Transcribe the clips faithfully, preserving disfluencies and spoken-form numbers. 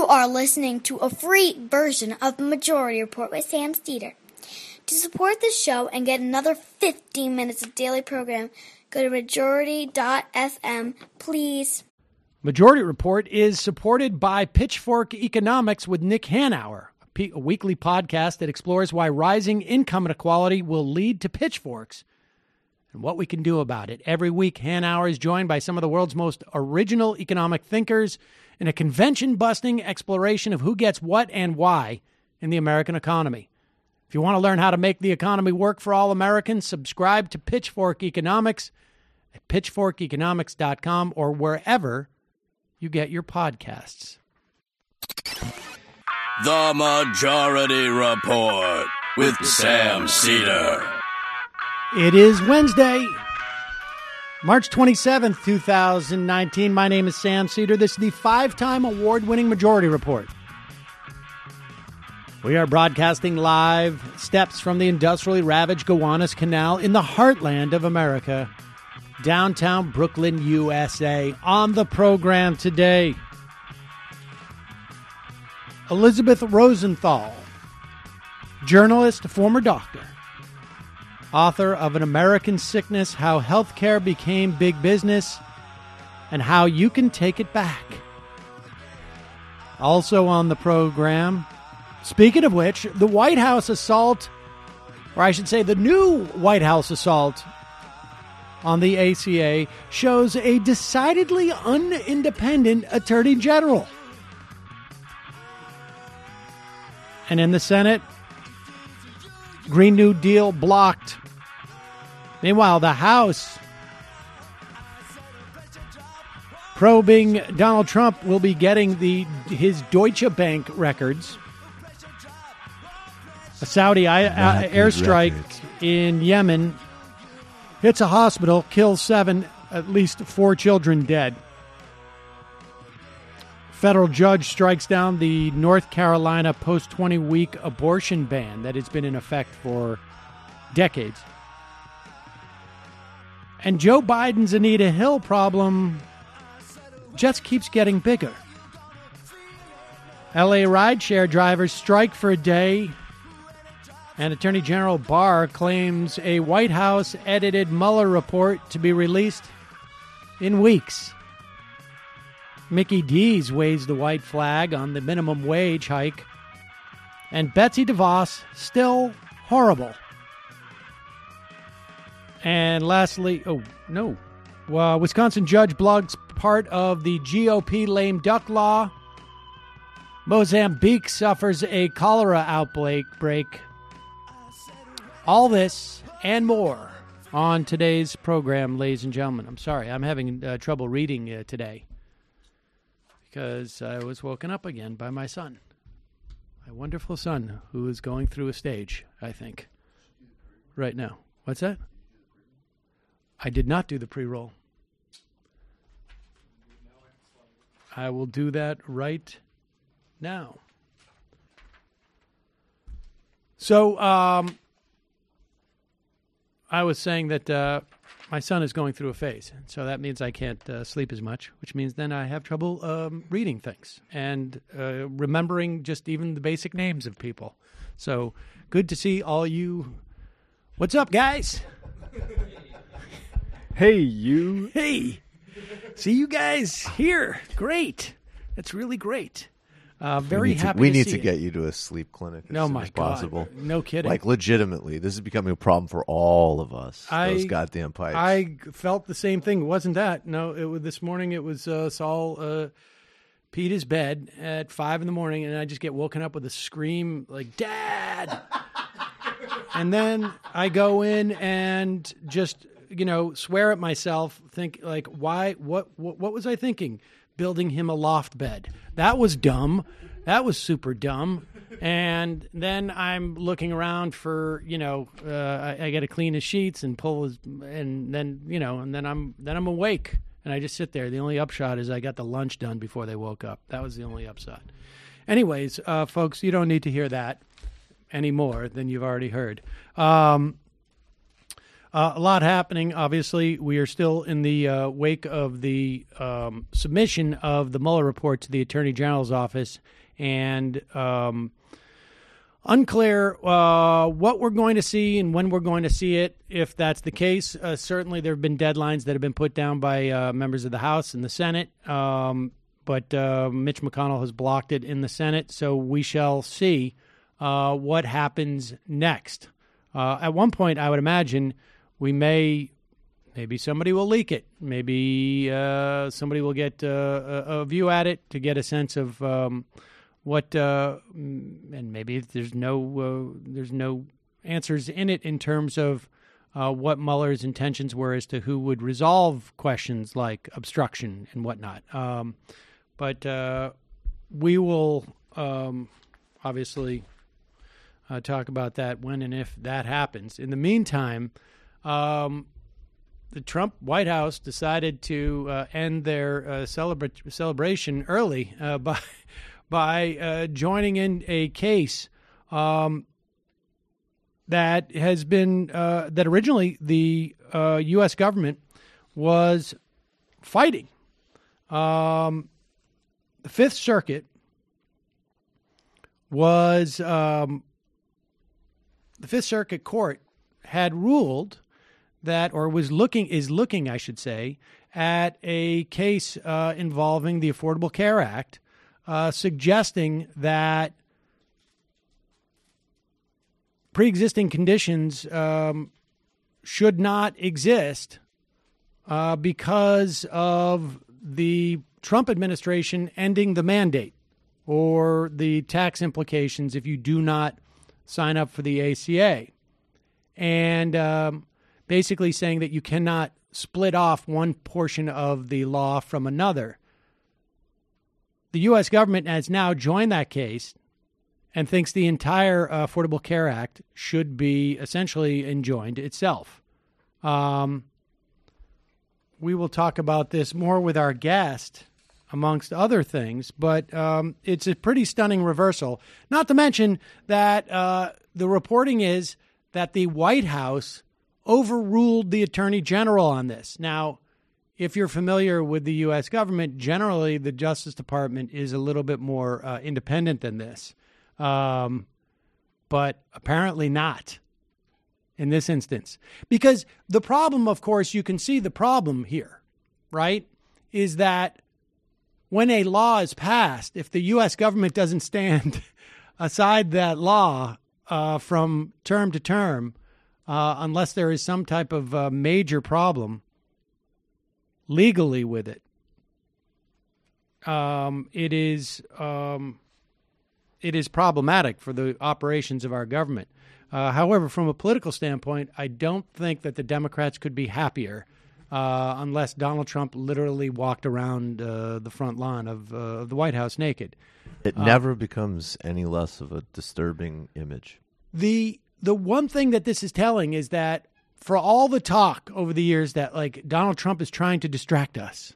are listening to a free version of the Majority Report with Sam Steeder. To support the show and get another fifteen minutes of daily program, go to majority dot f m, please. Majority Report is supported by Pitchfork Economics with Nick Hanauer, a, p- a weekly podcast that explores why rising income inequality will lead to pitchforks and what we can do about it. Every week, Hanauer is joined by some of the world's most original economic thinkers in a convention-busting exploration of who gets what and why in the American economy. If you want to learn how to make the economy work for all Americans, subscribe to Pitchfork Economics at pitchfork economics dot com or wherever you get your podcasts. The Majority Report with Sam Cedar. It is Wednesday, March twenty-seventh, twenty nineteen. My name is Sam Cedar. This is the five-time award-winning Majority Report. We are broadcasting live steps from the industrially ravaged Gowanus Canal in the heartland of America, downtown Brooklyn, U S A. On the program today, Elizabeth Rosenthal, journalist, former doctor, author of An American Sickness, How Healthcare Became Big Business, and How You Can Take It Back. Also on the program, speaking of which, the White House assault, or I should say the new White House assault on the A C A shows a decidedly unindependent Attorney General. And in the Senate, Green New Deal blocked. Meanwhile, the House probing Donald Trump will be getting the his Deutsche Bank records. A Saudi uh, airstrike records. in Yemen hits a hospital, kills seven, at least four children dead. Federal judge strikes down the North Carolina post twenty-week abortion ban that has been in effect for decades. And Joe Biden's Anita Hill problem just keeps getting bigger. L A rideshare drivers strike for a day, and Attorney General Barr claims a White House-edited Mueller report to be released in weeks. Mickey D's waves the white flag on the minimum wage hike. And Betsy DeVos, still horrible. And lastly, oh, no. Well, Wisconsin judge blogs part of the G O P lame duck law. Mozambique suffers a cholera outbreak. Break. All this and more on today's program, ladies and gentlemen. I'm sorry, I'm having uh, trouble reading uh, today because I was woken up again by my son, my wonderful son, who is going through a stage, I think, right now. What's that? I did not do the pre-roll. I will do that right now. So, um... I was saying that uh, my son is going through a phase, so that means I can't uh, sleep as much, which means then I have trouble um, reading things and uh, remembering just even the basic names of people. So good to see all you. What's up, guys? Hey, you. Hey. See you guys here. Great. That's really great. Uh, very we need happy to, we to need see to it. get you to a sleep clinic as no, soon my as God. possible. No kidding. Like, legitimately, this is becoming a problem for all of us, I, those goddamn pipes. I felt the same thing. It wasn't that. No, it was, this morning it was uh, Saul uh, peed his bed at five in the morning, and I just get woken up with a scream like, Dad! And then I go in and just, you know, swear at myself, think like, why, what, what, what was I thinking? Building him a loft bed. That was dumb. That was super dumb. And then I'm looking around for, you know, uh, I, I got to clean his sheets and pull his, and then, you know, and then I'm, then I'm awake and I just sit there. The only upshot is I got the lunch done before they woke up. That was the only upshot. Anyways, uh, folks, you don't need to hear that any more than you've already heard. Um, Uh, a lot happening. Obviously, we are still in the uh, wake of the um, submission of the Mueller report to the Attorney General's office, and um, unclear uh, what we're going to see and when we're going to see it. If that's the case, uh, certainly there have been deadlines that have been put down by uh, members of the House and the Senate, um, but uh, Mitch McConnell has blocked it in the Senate, so we shall see uh, what happens next. Uh, at one point, I would imagine we may, maybe somebody will leak it. Maybe uh, somebody will get uh, a, a view at it to get a sense of um, what, uh, and maybe there's no uh, there's no answers in it in terms of uh, what Mueller's intentions were as to who would resolve questions like obstruction and whatnot. Um, but uh, we will um, obviously uh, talk about that when and if that happens. In the meantime, um, the Trump White House decided to uh, end their uh, celebra- celebration early uh, by by uh, joining in a case um, that has been uh, that originally the uh, U S government was fighting. Um, the Fifth Circuit was um, the Fifth Circuit Court had ruled that, or was looking, is looking, I should say, at a case uh, involving the Affordable Care Act, uh, suggesting that pre-existing conditions um, should not exist uh, because of the Trump administration ending the mandate or the tax implications if you do not sign up for the A C A. And um, basically saying that you cannot split off one portion of the law from another. The U S government has now joined that case and thinks the entire uh, Affordable Care Act should be essentially enjoined itself. Um, we will talk about this more with our guest, amongst other things, but um, it's a pretty stunning reversal. Not to mention that uh, the reporting is that the White House overruled the Attorney General on this. Now, if you're familiar with the U S government, generally the Justice Department is a little bit more uh, independent than this, um, but apparently not in this instance. Because the problem, of course, you can see the problem here, right, is that when a law is passed, if the U S government doesn't stand aside that law uh, from term to term, uh, unless there is some type of uh, major problem legally with it, um, it is um, it is problematic for the operations of our government. Uh, however, from a political standpoint, I don't think that the Democrats could be happier uh, unless Donald Trump literally walked around uh, the front lawn of, uh, of the White House naked. It uh, never becomes any less of a disturbing image. The the one thing that this is telling is that for all the talk over the years that, like, Donald Trump is trying to distract us,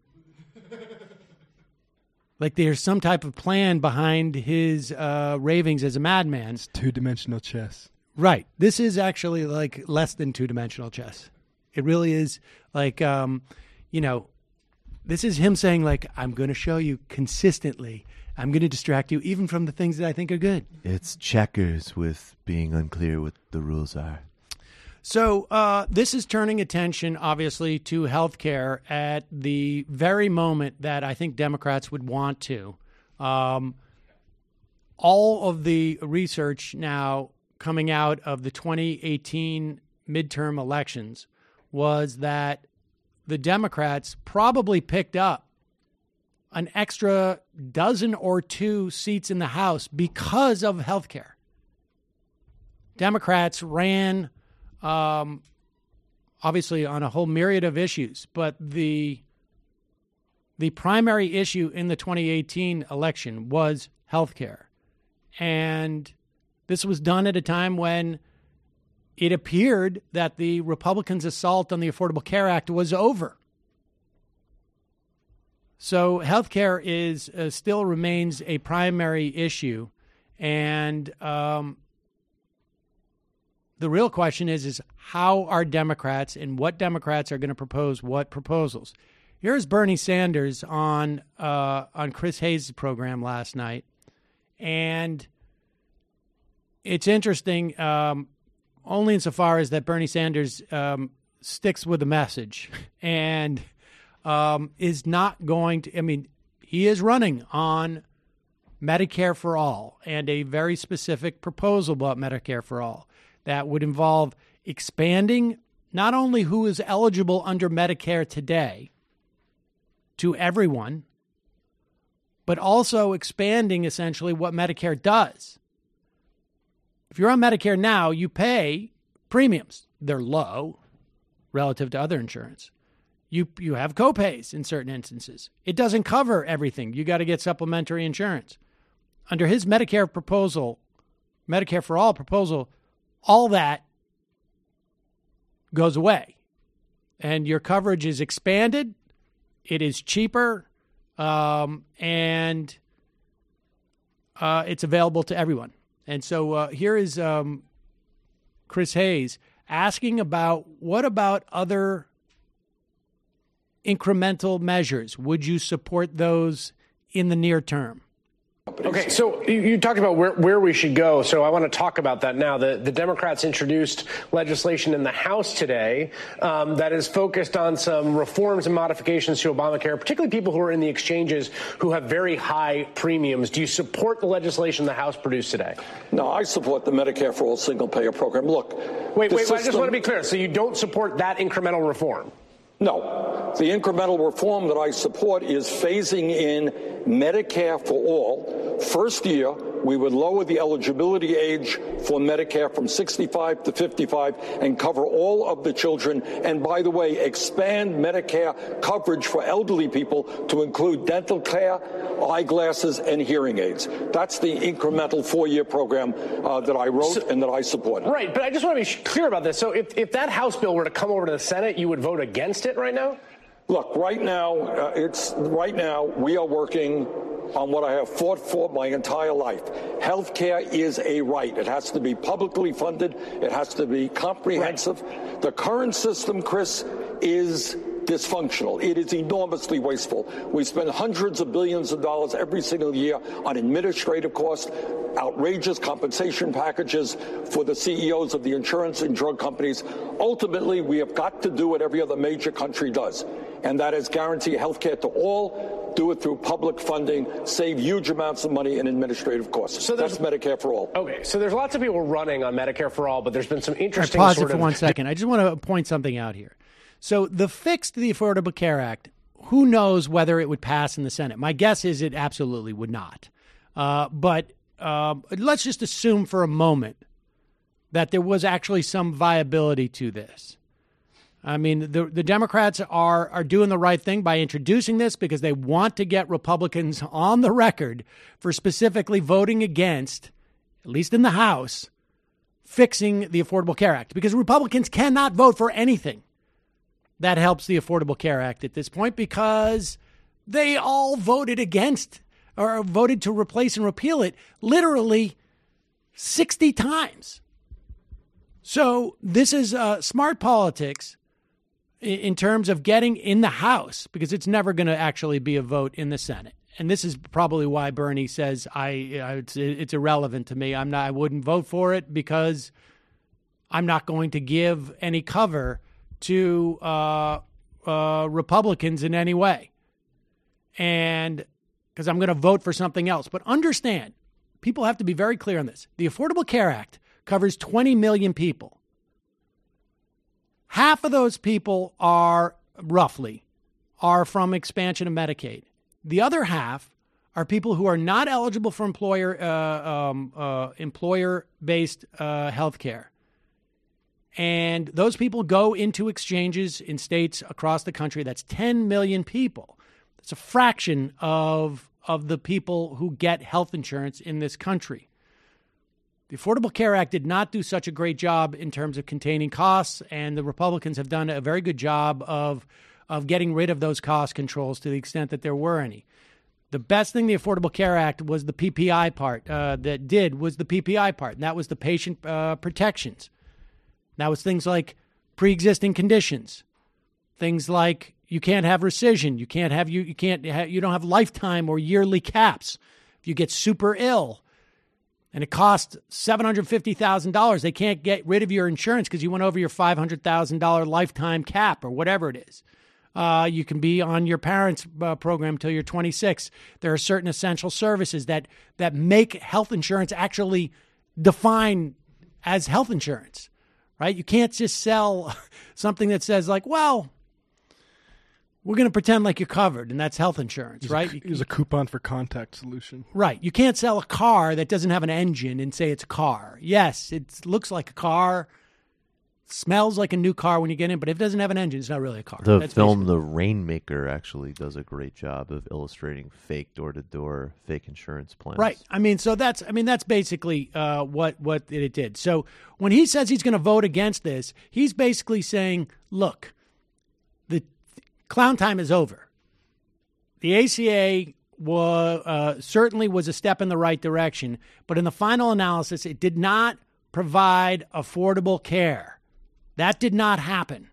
like there's some type of plan behind his uh, ravings as a madman. It's two-dimensional chess. Right. This is actually like less than two-dimensional chess. It really is like, um, you know, this is him saying, like, I'm going to show you consistently. I'm going to distract you even from the things that I think are good. It's checkers with being unclear what the rules are. So uh, this is turning attention, obviously, to health care at the very moment that I think Democrats would want to. Um, all of the research now coming out of the twenty eighteen midterm elections was that the Democrats probably picked up an extra dozen or two seats in the House because of health care. Democrats ran... Um, obviously on a whole myriad of issues, but the the primary issue in the twenty eighteen election was health care. And this was done at a time when it appeared that the Republicans' assault on the Affordable Care Act was over. So health care is uh, still remains a primary issue, and um the real question is, is how are Democrats and what Democrats are going to propose what proposals? Here's Bernie Sanders on uh, on Chris Hayes' program last night. And it's interesting, um, only insofar as that Bernie Sanders um, sticks with the message and um, is not going to, I mean, he is running on Medicare for all and a very specific proposal about Medicare for all that would involve expanding not only who is eligible under Medicare today to everyone, but also expanding essentially what Medicare does. If you're on Medicare now, you pay premiums. They're low relative to other insurance. You you have copays in certain instances. It doesn't cover everything. You got to get supplementary insurance. Under his Medicare proposal, Medicare for all proposal, all that goes away. And your coverage is expanded. It is cheaper. Um, and uh, it's available to everyone. And so uh, here is um, Chris Hayes asking about what about other incremental measures? Would you support those in the near term? Okay, so you, you talked about where, where we should go, so I want to talk about that now. The, the Democrats introduced legislation in the House today um, that is focused on some reforms and modifications to Obamacare, particularly people who are in the exchanges who have very high premiums. Do you support the legislation the House produced today? No, I support the Medicare for All single-payer program. Look, wait, wait, system- I just want to be clear. So you don't support that incremental reform? No. The incremental reform that I support is phasing in Medicare for all. First year, we would lower the eligibility age for Medicare from sixty-five to fifty-five and cover all of the children. And by the way, expand Medicare coverage for elderly people to include dental care, eyeglasses, and hearing aids. That's the incremental four-year program uh, that I wrote so, and that I support. Right, but I just want to be clear about this. So if, if that House bill were to come over to the Senate, you would vote against it right now? Look, right now, uh, it's right now we are working on what I have fought for my entire life. Health care is a right. It has to be publicly funded. It has to be comprehensive. Right. The current system, Chris, is dysfunctional. It is enormously wasteful. We spend hundreds of billions of dollars every single year on administrative costs, outrageous compensation packages for the C E Os of the insurance and drug companies. Ultimately, we have got to do what every other major country does, and that is guarantee health care to all, do it through public funding, save huge amounts of money in administrative costs. So that's Medicare for all. Okay, so there's lots of people running on Medicare for all, but there's been some interesting I pause sort it for of... one second. I just want to point something out here. So the fix to the Affordable Care Act, who knows whether it would pass in the Senate? My guess is it absolutely would not. Uh, but uh, let's just assume for a moment that there was actually some viability to this. I mean, the the Democrats are are doing the right thing by introducing this because they want to get Republicans on the record for specifically voting against, at least in the House, fixing the Affordable Care Act. Because Republicans cannot vote for anything that helps the Affordable Care Act at this point because they all voted against or voted to replace and repeal it literally sixty times. So this is uh, smart politics in terms of getting in the House because it's never going to actually be a vote in the Senate. And this is probably why Bernie says I it's, it's irrelevant to me. I'm not. I wouldn't vote for it because I'm not going to give any cover to uh, uh, Republicans in any way, and because I'm going to vote for something else. But understand, people have to be very clear on this. The Affordable Care Act covers twenty million people. Half of those people are, roughly, are from expansion of Medicaid. The other half are people who are not eligible for employer uh, um, uh, employer-based uh, health care. And those people go into exchanges in states across the country. That's ten million people. That's a fraction of, of the people who get health insurance in this country. The Affordable Care Act did not do such a great job in terms of containing costs, and the Republicans have done a very good job of, of getting rid of those cost controls to the extent that there were any. The best thing the Affordable Care Act was the P P I part uh, that did was the P P I part, and that was the patient uh, protections. That was things like pre-existing conditions, things like you can't have rescission, you can't have you you can't have, you don't have lifetime or yearly caps. If you get super ill and it costs seven hundred fifty thousand dollars, they can't get rid of your insurance because you went over your five hundred thousand dollars lifetime cap or whatever it is. Uh, you can be on your parents' uh, program until you're twenty-six. There are certain essential services that that make health insurance actually define as health insurance, right? You can't just sell something that says like, well, we're going to pretend like you're covered, and that's health insurance, Use right? A, use a coupon for contact solution. Right. You can't sell a car that doesn't have an engine and say it's a car. Yes, it looks like a car, smells like a new car when you get in, but if it doesn't have an engine, it's not really a car. The That's film basically- The Rainmaker actually does a great job of illustrating fake door-to-door, fake insurance plans. Right. I mean, so that's I mean that's basically uh, what what it did. So when he says he's going to vote against this, he's basically saying, look, the clown time is over. The A C A was, uh, certainly was a step in the right direction, but in the final analysis, it did not provide affordable care. That did not happen.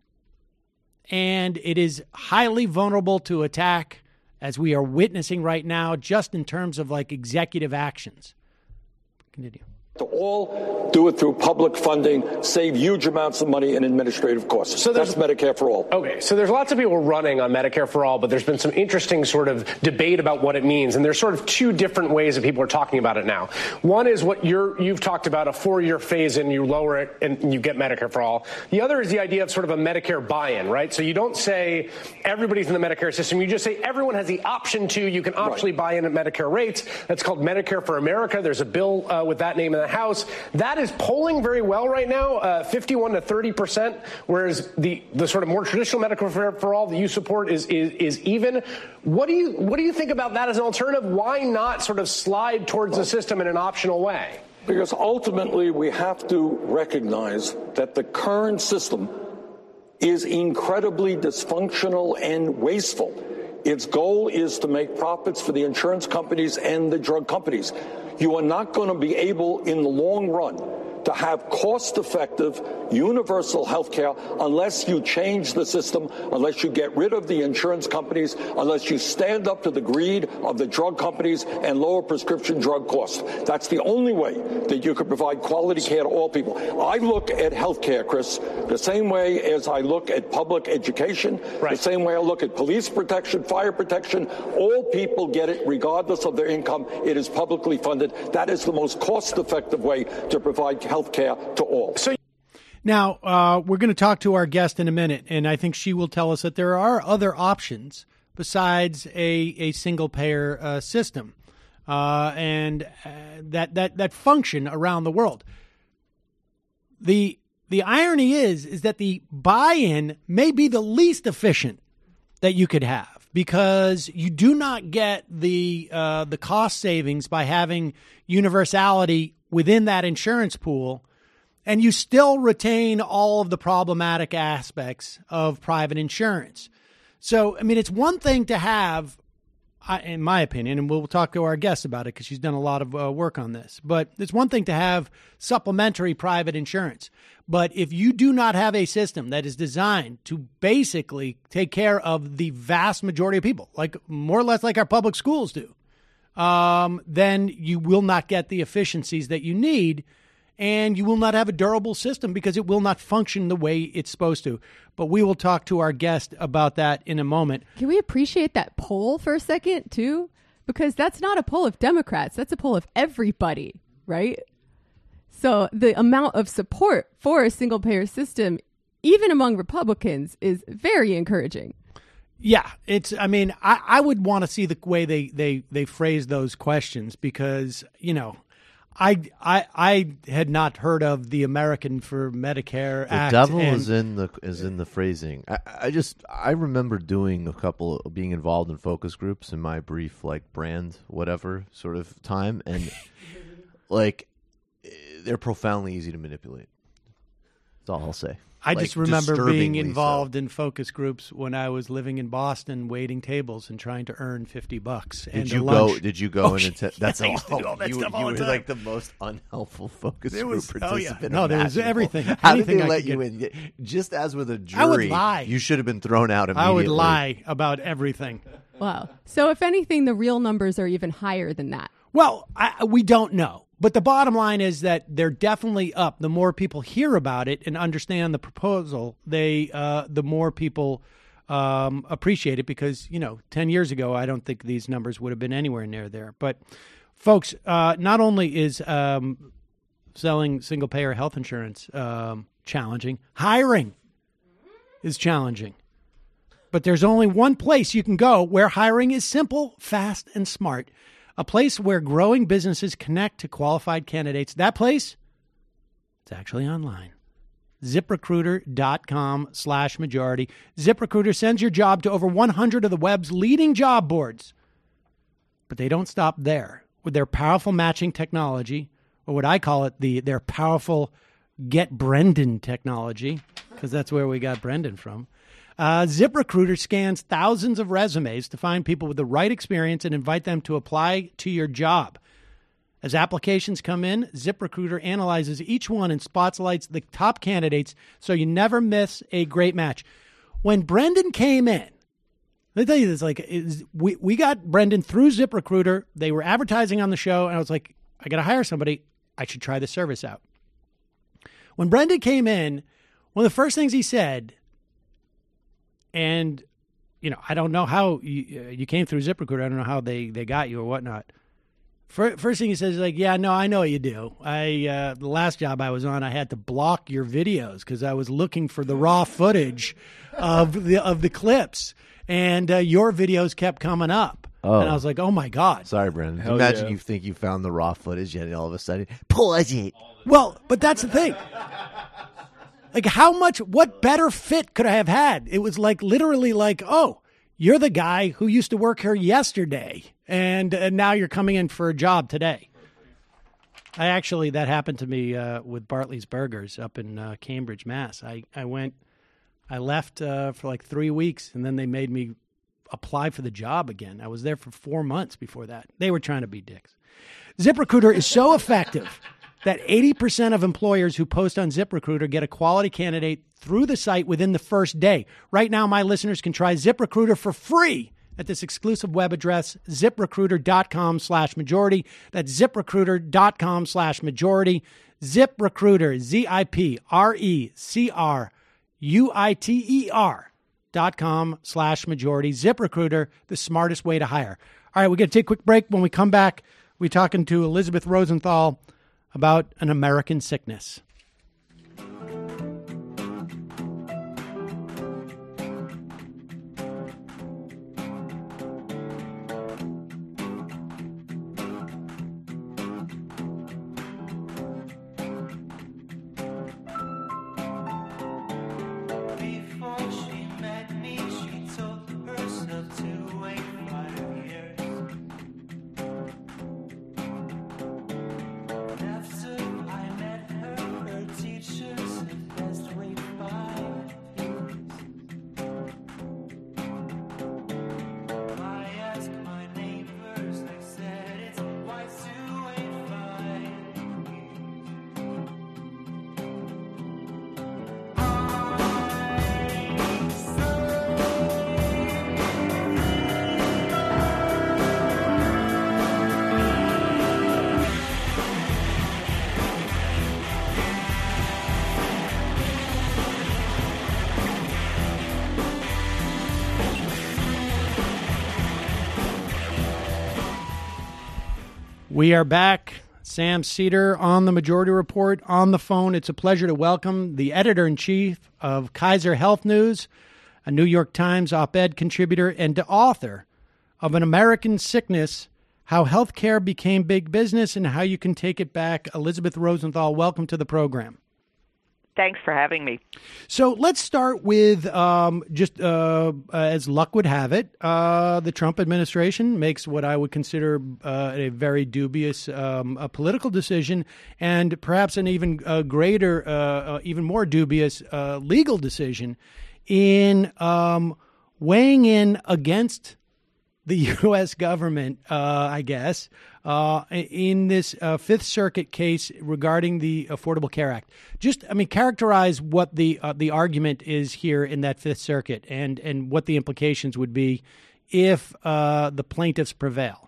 And it is highly vulnerable to attack, as we are witnessing right now, just in terms of like executive actions. Continue. To all do it through public funding, save huge amounts of money in administrative costs. So that's Medicare for all. Okay, so there's lots of people running on Medicare for all, but there's been some interesting sort of debate about what it means, and there's sort of two different ways that people are talking about it now. One is what you're, you've talked about, a four-year phase-in, you lower it and you get Medicare for all. The other is the idea of sort of a Medicare buy-in, right? So you don't say everybody's in the Medicare system, you just say everyone has the option to, you can optionally right. buy in at Medicare rates. That's called Medicare for America. There's a bill uh, with that name in the House. That is polling very well right now, uh, fifty-one to thirty percent, whereas the, the sort of more traditional Medicare for, for all that you support is, is is even. What do you what do you think about that as an alternative? Why not sort of slide towards the system in an optional way? Because ultimately we have to recognize that the current system is incredibly dysfunctional and wasteful. Its goal is to make profits for the insurance companies and the drug companies. You are not going to be able, in the long run, to have cost-effective, universal health care unless you change the system, unless you get rid of the insurance companies, unless you stand up to the greed of the drug companies and lower prescription drug costs. That's the only way that you can provide quality care to all people. I look at health care, Chris, the same way as I look at public education, right. the same way I look at police protection, fire protection. All people get it regardless of their income. It is publicly funded. That is the most cost-effective way to provide health care to all. So Now, uh, we're going to talk to our guest in a minute, and I think she will tell us that there are other options besides a, a single-payer uh, system uh, and uh, that, that, that function around the world. The the irony is, is that the buy-in may be the least efficient that you could have because you do not get the uh, the cost savings by having universality within that insurance pool, and you still retain all of the problematic aspects of private insurance. So, I mean, it's one thing to have, in my opinion, and we'll talk to our guest about it because she's done a lot of uh, work on this, but it's one thing to have supplementary private insurance. But if you do not have a system that is designed to basically take care of the vast majority of people, like more or less like our public schools do, um, then you will not get the efficiencies that you need, and you will not have a durable system because it will not function the way it's supposed to. But we will talk to our guest about that in a moment. Can we appreciate that poll for a second, too? Because that's not a poll of Democrats. That's a poll of everybody, right? So the amount of support for a single-payer system, even among Republicans, is very encouraging. Yeah, it's. I mean, I, I would want to see the way they, they, they phrase those questions because, you know, I, I I had not heard of the American for Medicare the Act. The devil and, is in the is in the phrasing. I, I just I remember doing a couple being involved in focus groups in my brief like brand whatever sort of time, and like they're profoundly easy to manipulate. That's all I'll say. I like, just remember being disturbingly involved so. in focus groups when I was living in Boston, waiting tables and trying to earn fifty bucks. And Did you a lunch. go? Did you go Oh, in? shit. And te- that's I all. used to do all that you stuff all you the were time. like the most unhelpful focus There group was- oh, yeah. participant. No, there was imaginable. everything. How did Anything they I let could you get. in? Just as with a jury, I would lie. You should have been thrown out I immediately. would lie about everything. Wow. So if anything, the real numbers are even higher than that. Well, I, we don't know. But the bottom line is that they're definitely up. The more people hear about it and understand the proposal, they uh, the more people um, appreciate it because, you know, ten years ago, I don't think these numbers would have been anywhere near there. But, folks, uh, not only is um, selling single-payer health insurance um, challenging, hiring is challenging. But there's only one place you can go where hiring is simple, fast, and smart. A place where growing businesses connect to qualified candidates. That place, it's actually online. ZipRecruiter.com slash majority. ZipRecruiter sends your job to over one hundred of the web's leading job boards. But they don't stop there. With their powerful matching technology, or what I call it, the their powerful Get Brendan technology, because that's where we got Brendan from. Uh, ZipRecruiter scans thousands of resumes to find people with the right experience and invite them to apply to your job. As applications come in, ZipRecruiter analyzes each one and spotlights the top candidates so you never miss a great match. When Brendan came in, let me tell you this, like it was, we, we got Brendan through ZipRecruiter. They were advertising on the show, and I was like, I got to hire somebody. I should try the service out. When Brendan came in, one of the first things he said, and, you know, I don't know how you, uh, you came through ZipRecruiter. I don't know how they, they got you or whatnot. First thing he says is like, yeah, no, I know what you do. I uh, the last job I was on, I had to block your videos because I was looking for the raw footage of the of the clips, and uh, your videos kept coming up. Oh. And I was like, oh, my God. Sorry, Brendan. Hell Imagine yeah. you think you found the raw footage, yet all of a sudden, pause it. Well, but that's the thing. Like, how much, what better fit could I have had? It was like literally like, oh, you're the guy who used to work here yesterday, and, and now you're coming in for a job today. I actually, that happened to me uh, with Bartley's Burgers up in uh, Cambridge, Mass. I, I went, I left uh, for like three weeks, and then they made me apply for the job again. I was there for four months before that. They were trying to be dicks. ZipRecruiter is so effective that eighty percent of employers who post on ZipRecruiter get a quality candidate through the site within the first day. Right now, my listeners can try ZipRecruiter for free at this exclusive web address, ZipRecruiter.com slash majority. That's ZipRecruiter.com slash majority. ZipRecruiter, Z I P R E C R U I T E R dot com slash majority. ZipRecruiter, the smartest way to hire. All right, we're going to take a quick break. When we come back, we're talking to Elizabeth Rosenthal about an American sickness. We are back. Sam Seder on the Majority Report on the phone. It's a pleasure to welcome the editor-in-chief of Kaiser Health News, a New York Times op-ed contributor, and the author of An American Sickness, How Healthcare Became Big Business and How You Can Take It Back. Elizabeth Rosenthal, welcome to the program. Thanks for having me. So let's start with um, just uh, as luck would have it, uh, the Trump administration makes what I would consider uh, a very dubious um, a political decision, and perhaps an even uh, greater, uh, uh, even more dubious uh, legal decision in um, weighing in against the U S government, uh, I guess, uh, in this uh, Fifth Circuit case regarding the Affordable Care Act. Just, I mean, characterize what the uh, the argument is here in that Fifth Circuit, and and what the implications would be if uh, the plaintiffs prevail.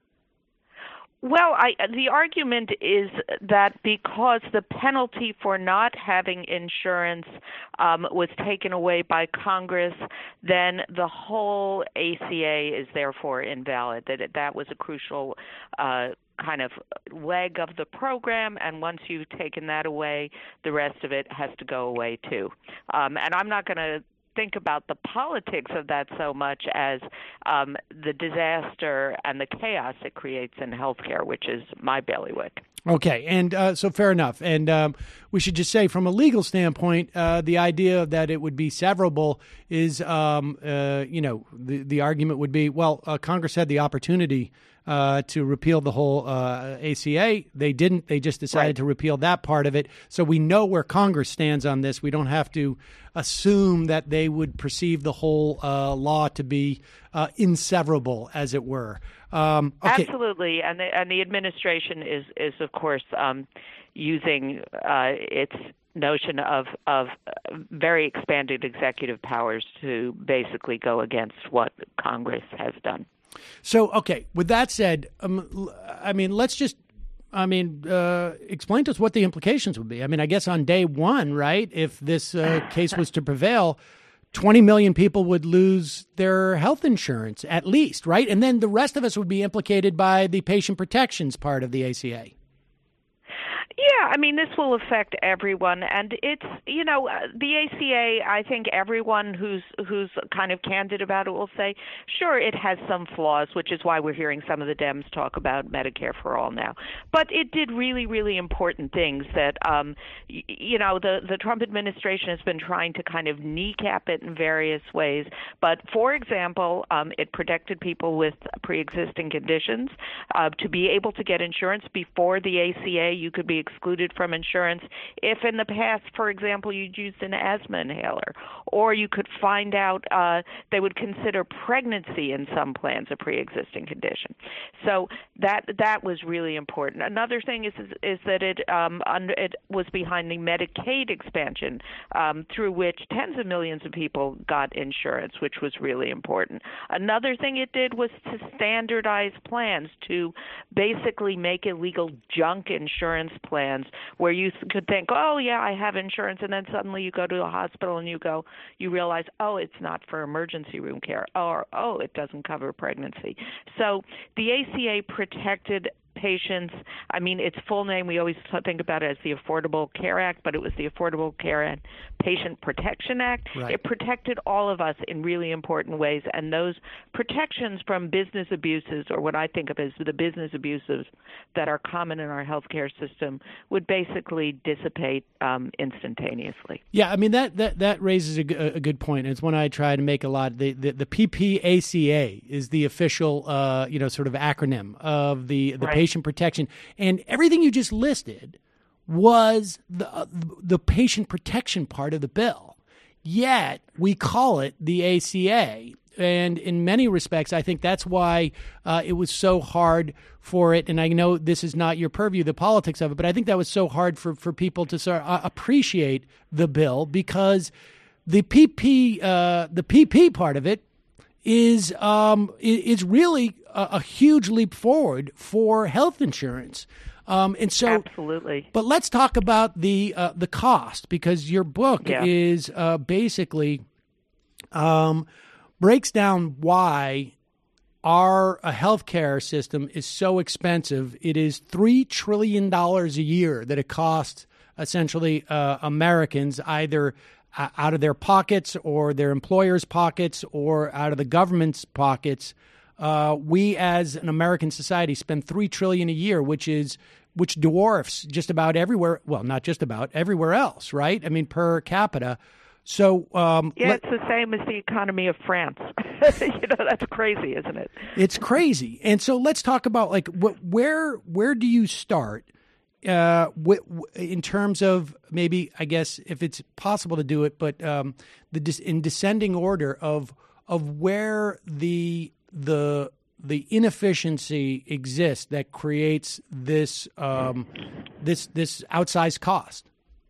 Well, I, the argument is that because the penalty for not having insurance um, was taken away by Congress, then the whole A C A is therefore invalid. That that was a crucial uh, kind of leg of the program, and once you've taken that away, the rest of it has to go away too. Um, and I'm not going to think about the politics of that so much as um, the disaster and the chaos it creates in healthcare, which is my bailiwick. Okay, and uh, so fair enough. And um, we should just say, from a legal standpoint, uh, the idea that it would be severable is, um, uh, you know, the, the argument would be, well, uh, Congress had the opportunity uh, to repeal the whole uh, A C A. They didn't. They just decided right. to repeal that part of it. So we know where Congress stands on this. We don't have to assume that they would perceive the whole uh, law to be uh, inseverable, as it were. Um, okay. Absolutely, and the, and the administration is, is of course, um, using uh, its notion of, of very expanded executive powers to basically go against what Congress has done. So, okay, with that said, um, I mean, let's just, I mean, uh, explain to us what the implications would be. I mean, I guess on day one, right, if this uh, case was to prevail, twenty million people would lose their health insurance at least, right? And then the rest of us would be implicated by the patient protections part of the A C A. Yeah, I mean, this will affect everyone, and it's, you know, uh, the A C A, I think everyone who's who's kind of candid about it will say, sure, it has some flaws, which is why we're hearing some of the Dems talk about Medicare for All now. But it did really, really important things that, um, y- you know, the, the Trump administration has been trying to kind of kneecap it in various ways. But, for example, um, it protected people with pre-existing conditions. Uh, to be able to get insurance before the A C A, you could be excluded from insurance if in the past, for example, you'd used an asthma inhaler, or you could find out uh, they would consider pregnancy in some plans a pre-existing condition. So that that was really important. Another thing is is, is that it um, under, it was behind the Medicaid expansion, um, through which tens of millions of people got insurance, which was really important. Another thing it did was to standardize plans, to basically make illegal junk insurance plans where you could think, oh, yeah, I have insurance, and then suddenly you go to a hospital and you go, you realize, oh, it's not for emergency room care, or, oh, it doesn't cover pregnancy. So the A C A protected patients. I mean, its full name, we always think about it as the Affordable Care Act, but it was the Affordable Care and Patient Protection Act. Right. It protected all of us in really important ways, and those protections from business abuses, or what I think of as the business abuses that are common in our healthcare system, would basically dissipate um, instantaneously. Yeah, I mean, that that, that raises a, g- a good point. It's one I try to make a lot. The, the, the P P A C A is the official, uh, you know, sort of acronym of the, the Right. patient protection. And everything you just listed was the, uh, the patient protection part of the bill. Yet we call it the A C A. And in many respects, I think that's why uh, it was so hard for it. And I know this is not your purview, the politics of it, but I think that was so hard for, for people to sort of uh, appreciate the bill, because the P P, uh, the P P part of it is um, is really a, a huge leap forward for health insurance. Um, and so, absolutely. But let's talk about the uh, the cost, because your book yeah. is uh, basically um, breaks down why our uh, healthcare system is so expensive. It is three trillion dollars a year that it costs essentially uh, Americans, either uh, out of their pockets or their employers' pockets or out of the government's pockets. Uh, we as an American society spend three trillion dollars a year, which is which dwarfs just about everywhere. Well, not just about everywhere else, right? I mean, per capita. So um, yeah, let, it's the same as the economy of France. You know, that's crazy, isn't it? It's crazy. And so let's talk about like what, where where do you start uh, wh- in terms of maybe, I guess, if it's possible to do it, but um, the in descending order of of where the the the inefficiency exists that creates this um, this this outsized cost.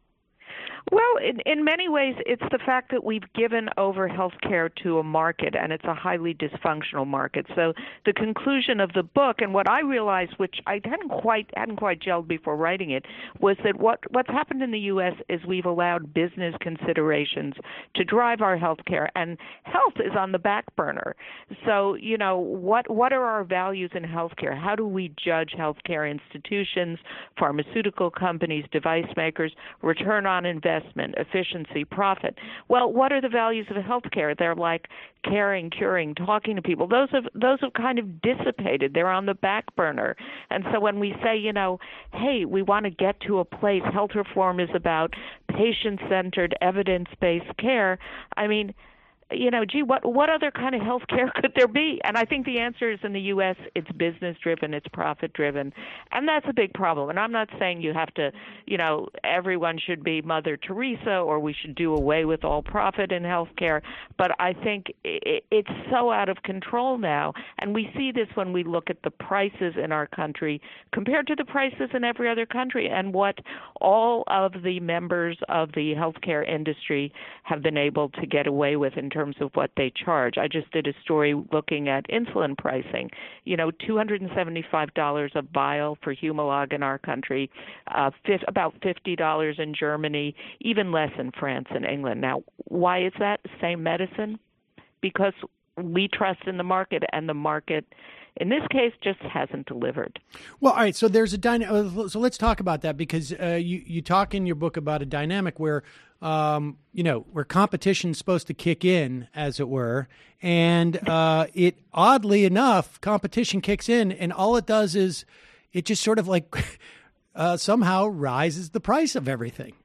Well, in, in many ways, it's the fact that we've given over healthcare to a market, and it's a highly dysfunctional market. So the conclusion of the book, and what I realized, which I hadn't quite hadn't quite gelled before writing it, was that what what's happened in the U S is we've allowed business considerations to drive our healthcare, and health is on the back burner. So, you know, what what are our values in healthcare? How do we judge healthcare institutions, pharmaceutical companies, device makers, return on investment? Investment, efficiency, profit. Well, what are the values of healthcare? They're like caring, curing, talking to people. Those have those have kind of dissipated. They're on the back burner. And so when we say, you know, hey, we want to get to a place, health reform is about patient-centered, evidence-based care. I mean, you know, gee, what what other kind of health care could there be? And I think the answer is in the U S, it's business-driven, it's profit-driven, and that's a big problem. And I'm not saying you have to, you know, everyone should be Mother Teresa or we should do away with all profit in health care, but I think it's so out of control now, and we see this when we look at the prices in our country compared to the prices in every other country and what all of the members of the healthcare industry have been able to get away with in terms of what they charge. I just did a story looking at insulin pricing. You know, two hundred seventy-five dollars a vial for Humalog in our country, uh, fifth, about fifty dollars in Germany, even less in France and England. Now, why is that? Same medicine? Because we trust in the market, and the market in this case just hasn't delivered. Well, all right. So there's a dyna- So let's talk about that, because uh, you you talk in your book about a dynamic where um, you know where competition's supposed to kick in, as it were, and uh, it oddly enough, competition kicks in, and all it does is it just sort of like uh, somehow rises the price of everything.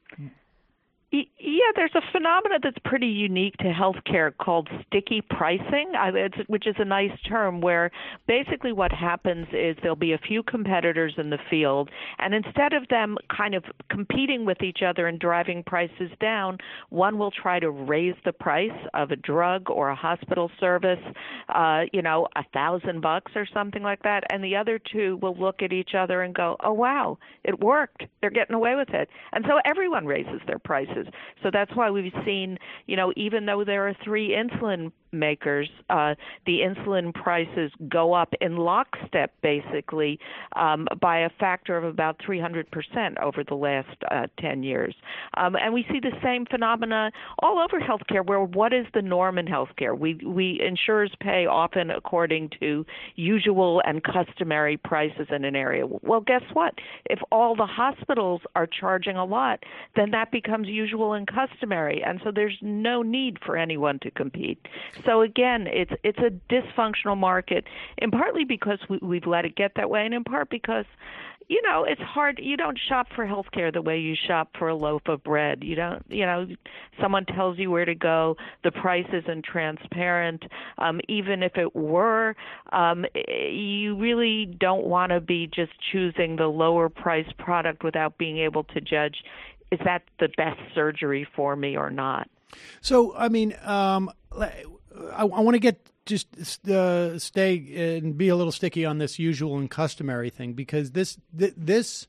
Yeah, there's a phenomenon that's pretty unique to healthcare called sticky pricing, which is a nice term, where basically what happens is there'll be a few competitors in the field, and instead of them kind of competing with each other and driving prices down, one will try to raise the price of a drug or a hospital service, uh, you know, a thousand bucks or something like that, and the other two will look at each other and go, oh, wow, it worked. They're getting away with it. And so everyone raises their prices. So that's why we've seen, you know, even though there are three insulin makers, uh, the insulin prices go up in lockstep, basically, um, by a factor of about three hundred percent over the last uh, ten years. Um, and we see the same phenomena all over healthcare, where what is the norm in healthcare? We, we insurers pay often according to usual and customary prices in an area. Well, guess what? If all the hospitals are charging a lot, then that becomes usual and customary, and so there's no need for anyone to compete. So again, it's it's a dysfunctional market, and partly because we, we've let it get that way, and in part because, you know, it's hard. You don't shop for healthcare the way you shop for a loaf of bread. You don't, you know, someone tells you where to go. The price isn't transparent. Um, even if it were, um, you really don't want to be just choosing the lower priced product without being able to judge, is that the best surgery for me or not? So, I mean, um, I, I want to get just uh, stay and be a little sticky on this usual and customary thing, because this th- this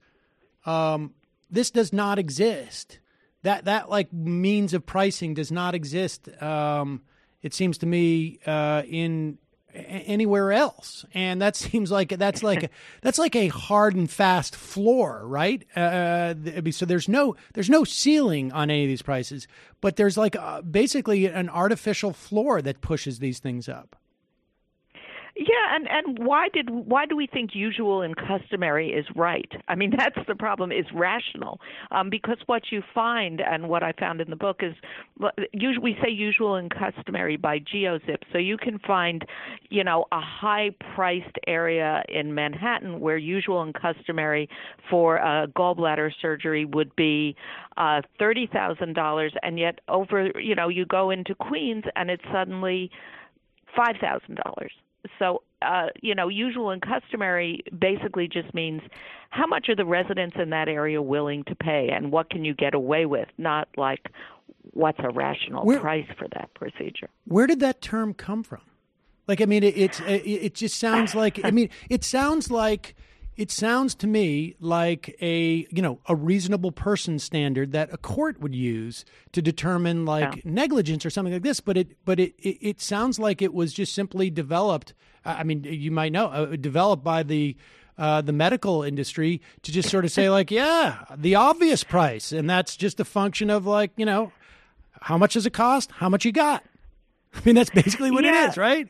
um, this does not exist. That that like means of pricing does not exist. Um, it seems to me uh, in anywhere else, and that seems like that's like a, that's like a hard and fast floor, right? Uh, so there's no there's no ceiling on any of these prices, but there's like uh, basically an artificial floor that pushes these things up. Yeah, and, and why did why do we think usual and customary is right? I mean, that's the problem. Is rational, um, because what you find and what I found in the book is usually we say usual and customary by GeoZip, so you can find, you know, a high-priced area in Manhattan where usual and customary for a gallbladder surgery would be uh, thirty thousand dollars, and yet over, you know, you go into Queens and it's suddenly five thousand dollars. So, uh, you know, usual and customary basically just means how much are the residents in that area willing to pay and what can you get away with, not like what's a rational where, price for that procedure. Where did that term come from? Like, I mean, it, it's, it, it just sounds like, I mean, it sounds like, it sounds to me like a, you know, a reasonable person standard that a court would use to determine like yeah. negligence or something like this. But it, but it, it, it sounds like it was just simply developed. I mean, you might know, uh, developed by the, uh, the medical industry to just sort of say like, yeah, the obvious price. And that's just a function of like, you know, how much does it cost? How much you got? I mean, that's basically what yeah. it is, right?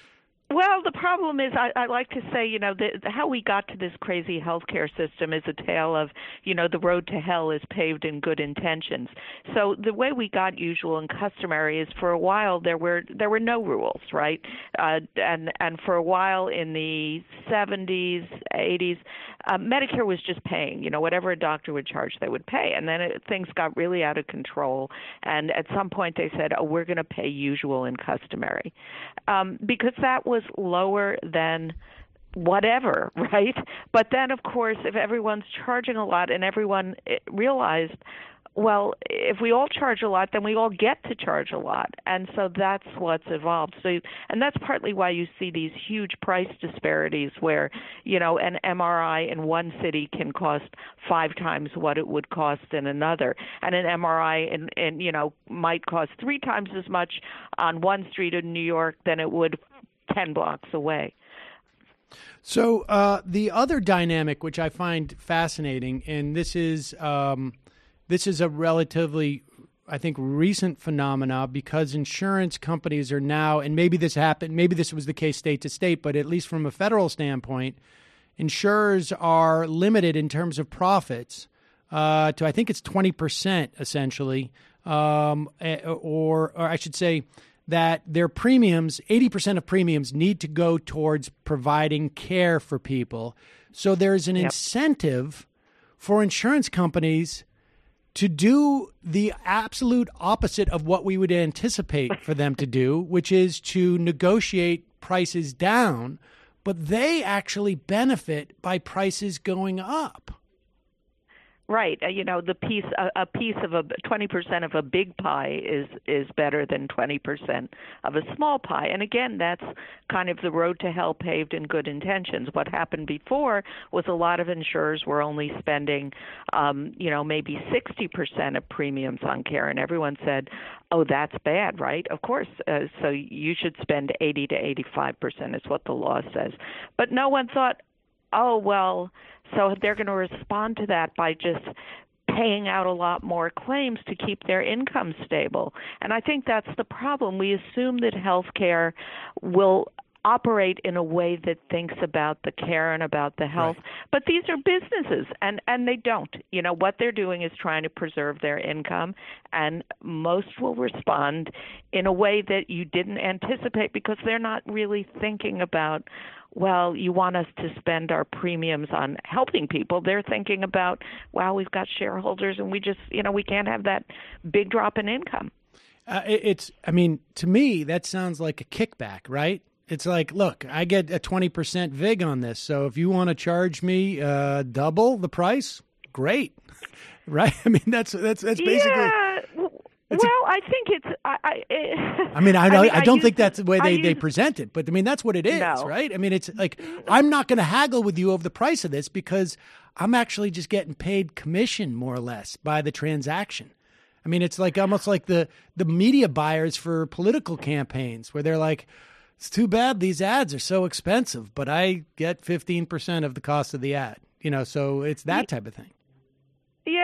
Well, the problem is I, I like to say, you know, the, the, how we got to this crazy healthcare system is a tale of, you know, the road to hell is paved in good intentions. So the way we got usual and customary is for a while there were there were no rules, right? Uh, and and for a while in the seventies, eighties, uh, Medicare was just paying, you know, whatever a doctor would charge, they would pay. And then it, things got really out of control. And at some point they said, oh, we're going to pay usual and customary, um, because that was lower than whatever, right? But then, of course, if everyone's charging a lot and everyone realized, well, if we all charge a lot, then we all get to charge a lot. And so that's what's evolved. So, and that's partly why you see these huge price disparities where, you know, an M R I in one city can cost five times what it would cost in another. And an M R I in, in you know, might cost three times as much on one street in New York than it would ten blocks away. So uh, the other dynamic, which I find fascinating, and this is um, this is a relatively, I think, recent phenomena because insurance companies are now, and maybe this happened, maybe this was the case state to state, but at least from a federal standpoint, insurers are limited in terms of profits uh, to, I think it's twenty percent essentially, um, or, or I should say, that their premiums, eighty percent of premiums need to go towards providing care for people. So there's an yep. incentive for insurance companies to do the absolute opposite of what we would anticipate for them to do, which is to negotiate prices down, but they actually benefit by prices going up. Right. Uh, you know, the piece, a, a piece of a twenty percent of a big pie is is better than twenty percent of a small pie. And again, that's kind of the road to hell paved in good intentions. What happened before was a lot of insurers were only spending, um, you know, maybe sixty percent of premiums on care. And everyone said, oh, that's bad, right? Of course. Uh, so you should spend eighty to eighty-five percent is what the law says. But no one thought, oh, well, so they're going to respond to that by just paying out a lot more claims to keep their income stable. And I think that's the problem. We assume that healthcare will operate in a way that thinks about the care and about the health. Right. But these are businesses, and, and they don't. You know, what they're doing is trying to preserve their income, and most will respond in a way that you didn't anticipate because they're not really thinking about, well, you want us to spend our premiums on helping people. They're thinking about, wow, we've got shareholders and we just, you know, we can't have that big drop in income. Uh, it, it's, I mean, to me, that sounds like a kickback, right? It's like, look, I get a twenty percent vig on this. So if you want to charge me uh, double the price, great. Right? I mean, that's, that's, that's basically. Yeah. Well, I think it's. I. I, it, I mean, I, I, mean, I don't I think use, that's the way they, use, they present it, but I mean, that's what it is, no. right? I mean, it's like, I'm not going to haggle with you over the price of this because I'm actually just getting paid commission more or less by the transaction. I mean, it's like almost like the, the media buyers for political campaigns where they're like, it's too bad these ads are so expensive, but I get fifteen percent of the cost of the ad, you know, so it's that type of thing. Yeah,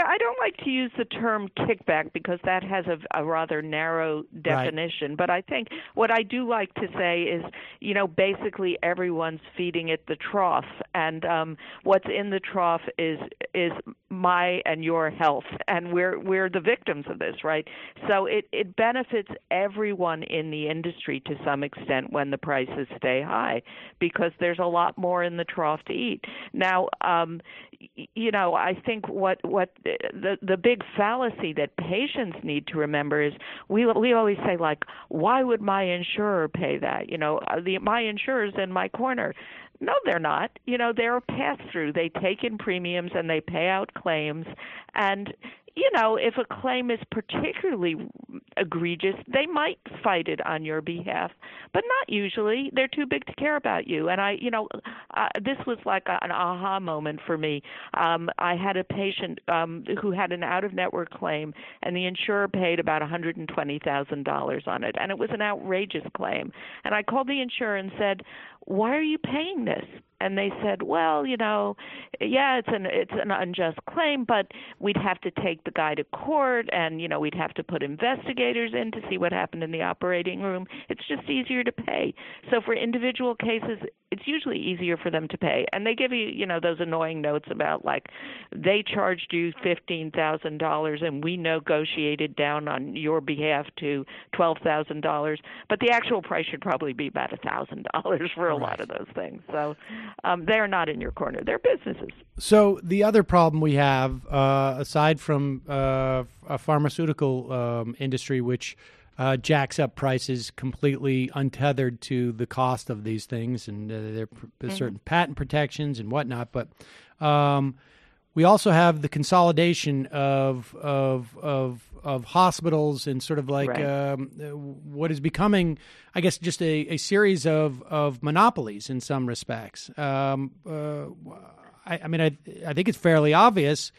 I don't like to use the term kickback because that has a, a rather narrow definition. Right. But I think what I do like to say is, you know, basically everyone's feeding it the trough, and um, what's in the trough is is my and your health, and we're we're the victims of this, right? So it it benefits everyone in the industry to some extent when the prices stay high, because there's a lot more in the trough to eat. Now, um, you know, I think what what the the big fallacy that patients need to remember is we we always say, like, why would my insurer pay that? You know, the my insurer's in my corner. No, they're not. You know, they're a pass-through. They take in premiums and they pay out claims. And, you know, if a claim is particularly egregious, they might fight it on your behalf, but not usually. They're too big to care about you. And I, you know, uh, this was like a, an aha moment for me. Um, I had a patient um, who had an out-of-network claim, and the insurer paid about one hundred twenty thousand dollars on it, and it was an outrageous claim. And I called the insurer and said, why are you paying this? And they said, well, you know, yeah, it's an it's an unjust claim, but we'd have to take the guy to court, and, you know, we'd have to put investigators in to see what happened in the operating room. It's just easier to pay. So for individual cases, it's usually easier for them to pay. And they give you, you know, those annoying notes about, like, they charged you fifteen thousand dollars and we negotiated down on your behalf to twelve thousand dollars, but the actual price should probably be about one thousand dollars for a right. lot of those things. So um, they're not in your corner. They're businesses. So the other problem we have, uh, aside from uh, a pharmaceutical um, industry, which uh, jacks up prices completely untethered to the cost of these things, and uh, there are mm-hmm. certain patent protections and whatnot, but um, we also have the consolidation of of of of hospitals and sort of like right. um, what is becoming, I guess, just a, a series of, of monopolies in some respects. Um, uh, I, I mean, I I think it's fairly obvious.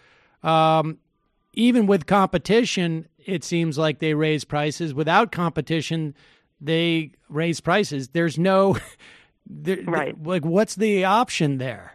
Um, even with competition, it seems like they raise prices. Without competition, they raise prices. There's no, there, right. like, what's the option there?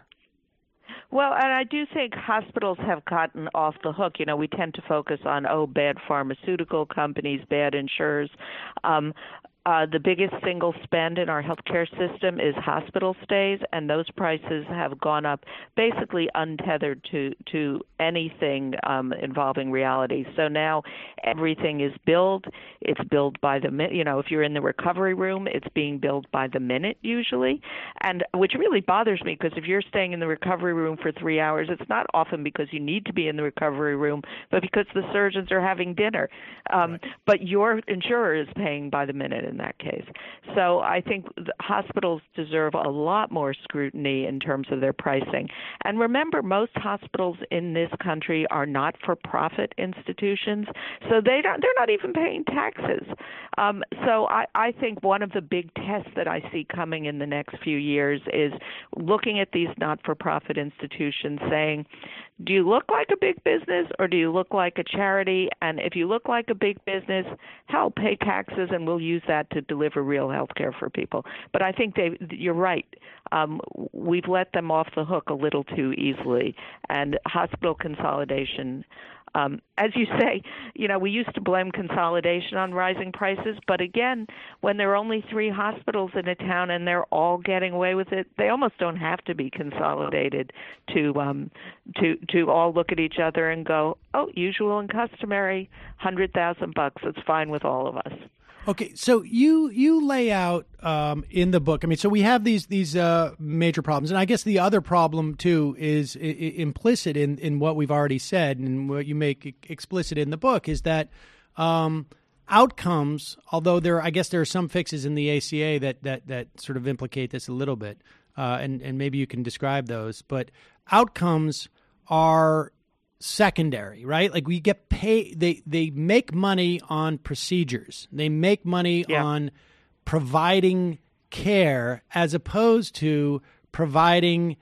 Well, and I do think hospitals have gotten off the hook. You know, we tend to focus on, oh, bad pharmaceutical companies, bad insurers. Um, uh, the biggest single spend in our healthcare system is hospital stays, and those prices have gone up basically untethered to, to anything um, involving reality. So now everything is billed. It's billed by the minute. You know, if you're in the recovery room, it's being billed by the minute usually, and which really bothers me, because if you're staying in the recovery room for three hours, it's not often because you need to be in the recovery room, but because the surgeons are having dinner. Um, right. But your insurer is paying by the minute in that case. So I think the hospitals deserve a lot more scrutiny in terms of their pricing. And remember, most hospitals in this country are not-for-profit institutions, so they don't, they're not even paying taxes. Um, so I, I think one of the big tests that I see coming in the next few years is looking at these not-for-profit institutions saying, do you look like a big business or do you look like a charity? And if you look like a big business, hell, pay taxes and we'll use that to deliver real health care for people. But I think they, you're right. Um, we've let them off the hook a little too easily. And hospital consolidation, Um, as you say, you know, we used to blame consolidation on rising prices, but again, when there are only three hospitals in a town and they're all getting away with it, they almost don't have to be consolidated to um, to to all look at each other and go, oh, usual and customary, hundred thousand bucks. It's fine with all of us. Okay, so you you lay out um, in the book. I mean, so we have these these uh, major problems, and I guess the other problem too is I- I implicit in, in what we've already said and what you make explicit in the book is that um, outcomes. Although there, I guess there are some fixes in the A C A that that that sort of implicate this a little bit, uh, and and maybe you can describe those. But outcomes are secondary, right? Like we get paid, they, they make money on procedures. They make money yeah. on providing care as opposed to providing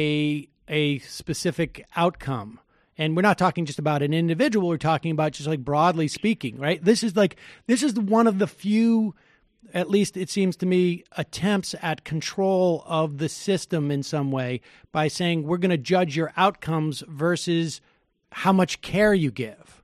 a, a specific outcome. And we're not talking just about an individual. We're talking about just like broadly speaking, right? This is like, this is one of the few, at least it seems to me, attempts at control of the system in some way by saying we're going to judge your outcomes versus how much care you give.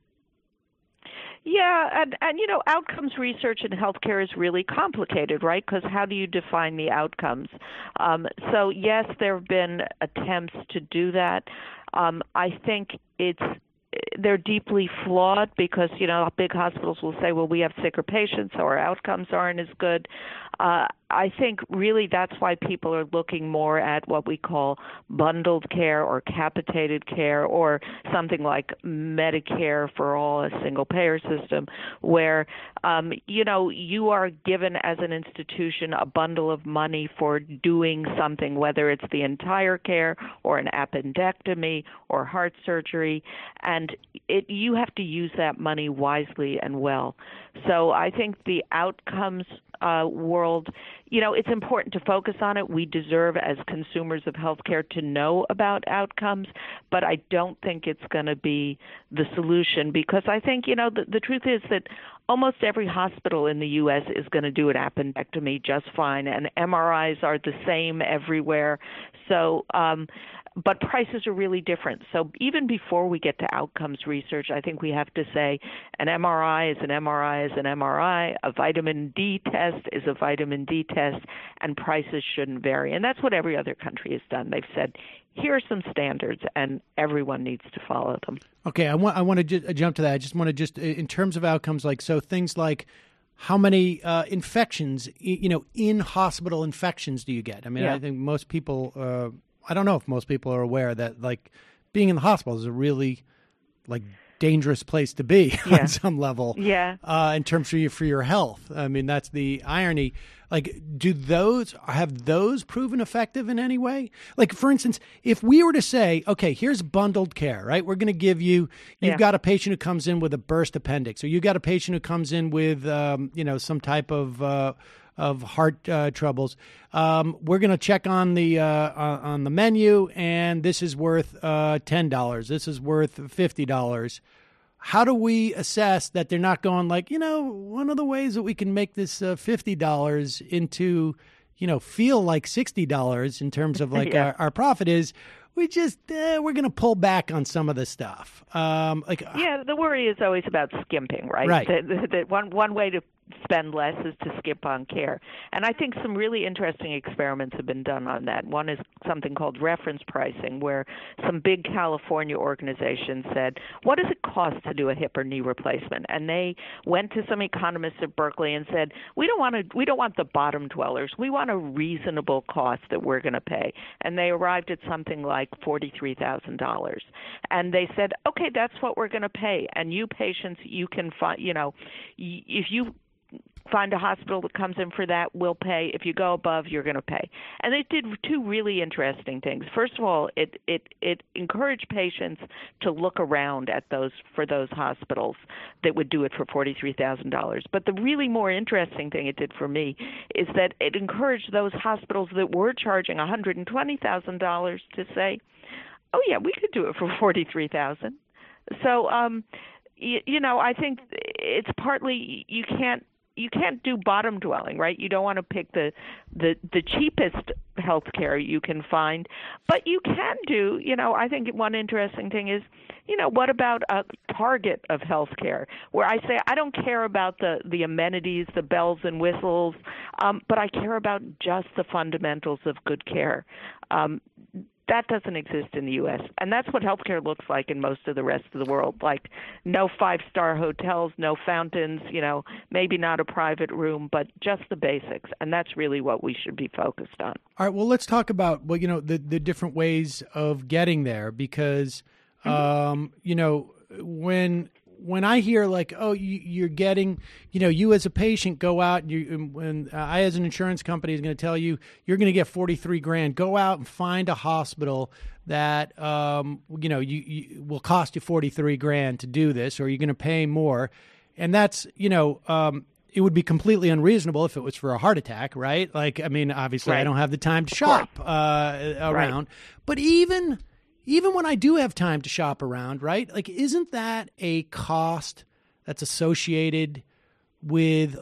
Yeah, and, and you know, outcomes research in healthcare is really complicated, right? Because how do you define the outcomes? Um, so, yes, there have been attempts to do that. Um, I think it's they're deeply flawed because, you know, big hospitals will say, well, we have sicker patients, so our outcomes aren't as good. Uh, I think really that's why people are looking more at what we call bundled care or capitated care or something like Medicare for all, a single payer system, where, um, you know, you are given as an institution a bundle of money for doing something, whether it's the entire care or an appendectomy or heart surgery, and it, you have to use that money wisely and well. So I think the outcomes uh, world, you know, it's important to focus on it. We deserve, as consumers of healthcare, to know about outcomes, but I don't think it's going to be the solution because I think, you know, the, the truth is that almost every hospital in the U S is going to do an appendectomy just fine, and M R Is are the same everywhere. So, um, but prices are really different. So even before we get to outcomes research, I think we have to say an M R I is an M R I is an M R I, a vitamin D test is a vitamin D test, and prices shouldn't vary. And that's what every other country has done. They've said, here are some standards, and everyone needs to follow them. Okay, I want I want to ju- jump to that. I just want to just, in terms of outcomes, like, so things like how many uh, infections, you know, in-hospital infections do you get? I mean, yeah. I think most people, uh, I don't know if most people are aware that, like, being in the hospital is a really, like, dangerous place to be yeah. on some level. Yeah. Uh, in terms of your, for your health. I mean, that's the irony. Like, do those, have those proven effective in any way? Like, for instance, if we were to say, okay, here's bundled care, right? We're going to give you, you've yeah. got a patient who comes in with a burst appendix, or you got a patient who comes in with, um, you know, some type of, uh, of heart uh, troubles. Um, we're going to check on the uh, on the menu, and this is worth uh, ten dollars. This is worth fifty dollars. How do we assess that they're not going like, you know, one of the ways that we can make this uh, fifty dollars into, you know, feel like sixty dollars in terms of like yeah. our, our profit is, we just, uh, we're going to pull back on some of the stuff. Um, like, yeah, the worry is always about skimping, right? Right. The, the, the one, one way to spend less is to skip on care. And I think some really interesting experiments have been done on that. One is something called reference pricing, where some big California organizations said, what does it cost to do a hip or knee replacement? And they went to some economists at Berkeley and said, we don't want to, we don't want the bottom dwellers. We want a reasonable cost that we're going to pay. And they arrived at something like forty-three thousand dollars. And they said, okay, that's what we're going to pay. And you patients, you can find, you know, if you find a hospital that comes in for that, we'll pay. If you go above, you're going to pay. And they did two really interesting things. First of all, it, it, it encouraged patients to look around at those for those hospitals that would do it for forty-three thousand dollars. But the really more interesting thing it did for me is that it encouraged those hospitals that were charging one hundred twenty thousand dollars to say, oh, yeah, we could do it for forty-three thousand dollars. So, um, you, you know, I think it's partly you can't, You can't do bottom dwelling, right? You don't want to pick the, the, the cheapest health care you can find. But you can do, you know, I think one interesting thing is, you know, what about a target of health care where I say I don't care about the, the amenities, the bells and whistles, um, but I care about just the fundamentals of good care. Um, That doesn't exist in the U S, and that's what healthcare looks like in most of the rest of the world, like no five-star hotels, no fountains, you know, maybe not a private room, but just the basics, and that's really what we should be focused on. All right, well, let's talk about, well, you know, the, the different ways of getting there because, mm-hmm. um, you know, when... When I hear like, oh, you, you're getting, you know, you as a patient go out and you, when uh, I as an insurance company is going to tell you, you're going to get forty-three grand, go out and find a hospital that, um, you know, you, you will cost you forty-three grand to do this, or you're going to pay more. And that's, you know, um, it would be completely unreasonable if it was for a heart attack, right? Like, I mean, obviously right. I don't have the time to shop uh, around, right. but even... Even when I do have time to shop around, right? Like, isn't that a cost that's associated with, like,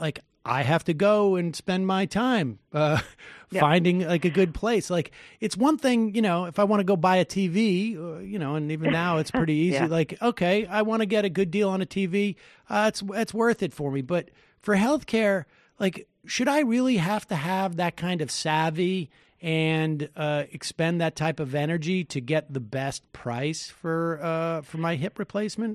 I have to go and spend my time uh, Yeah. finding like a good place. Like it's one thing, you know, if I want to go buy a T V, uh, you know, and even now it's pretty easy. Yeah. Like, okay, I want to get a good deal on a T V. Uh, it's it's worth it for me. But for healthcare, like, should I really have to have that kind of savvy and uh, expend that type of energy to get the best price for uh, for my hip replacement?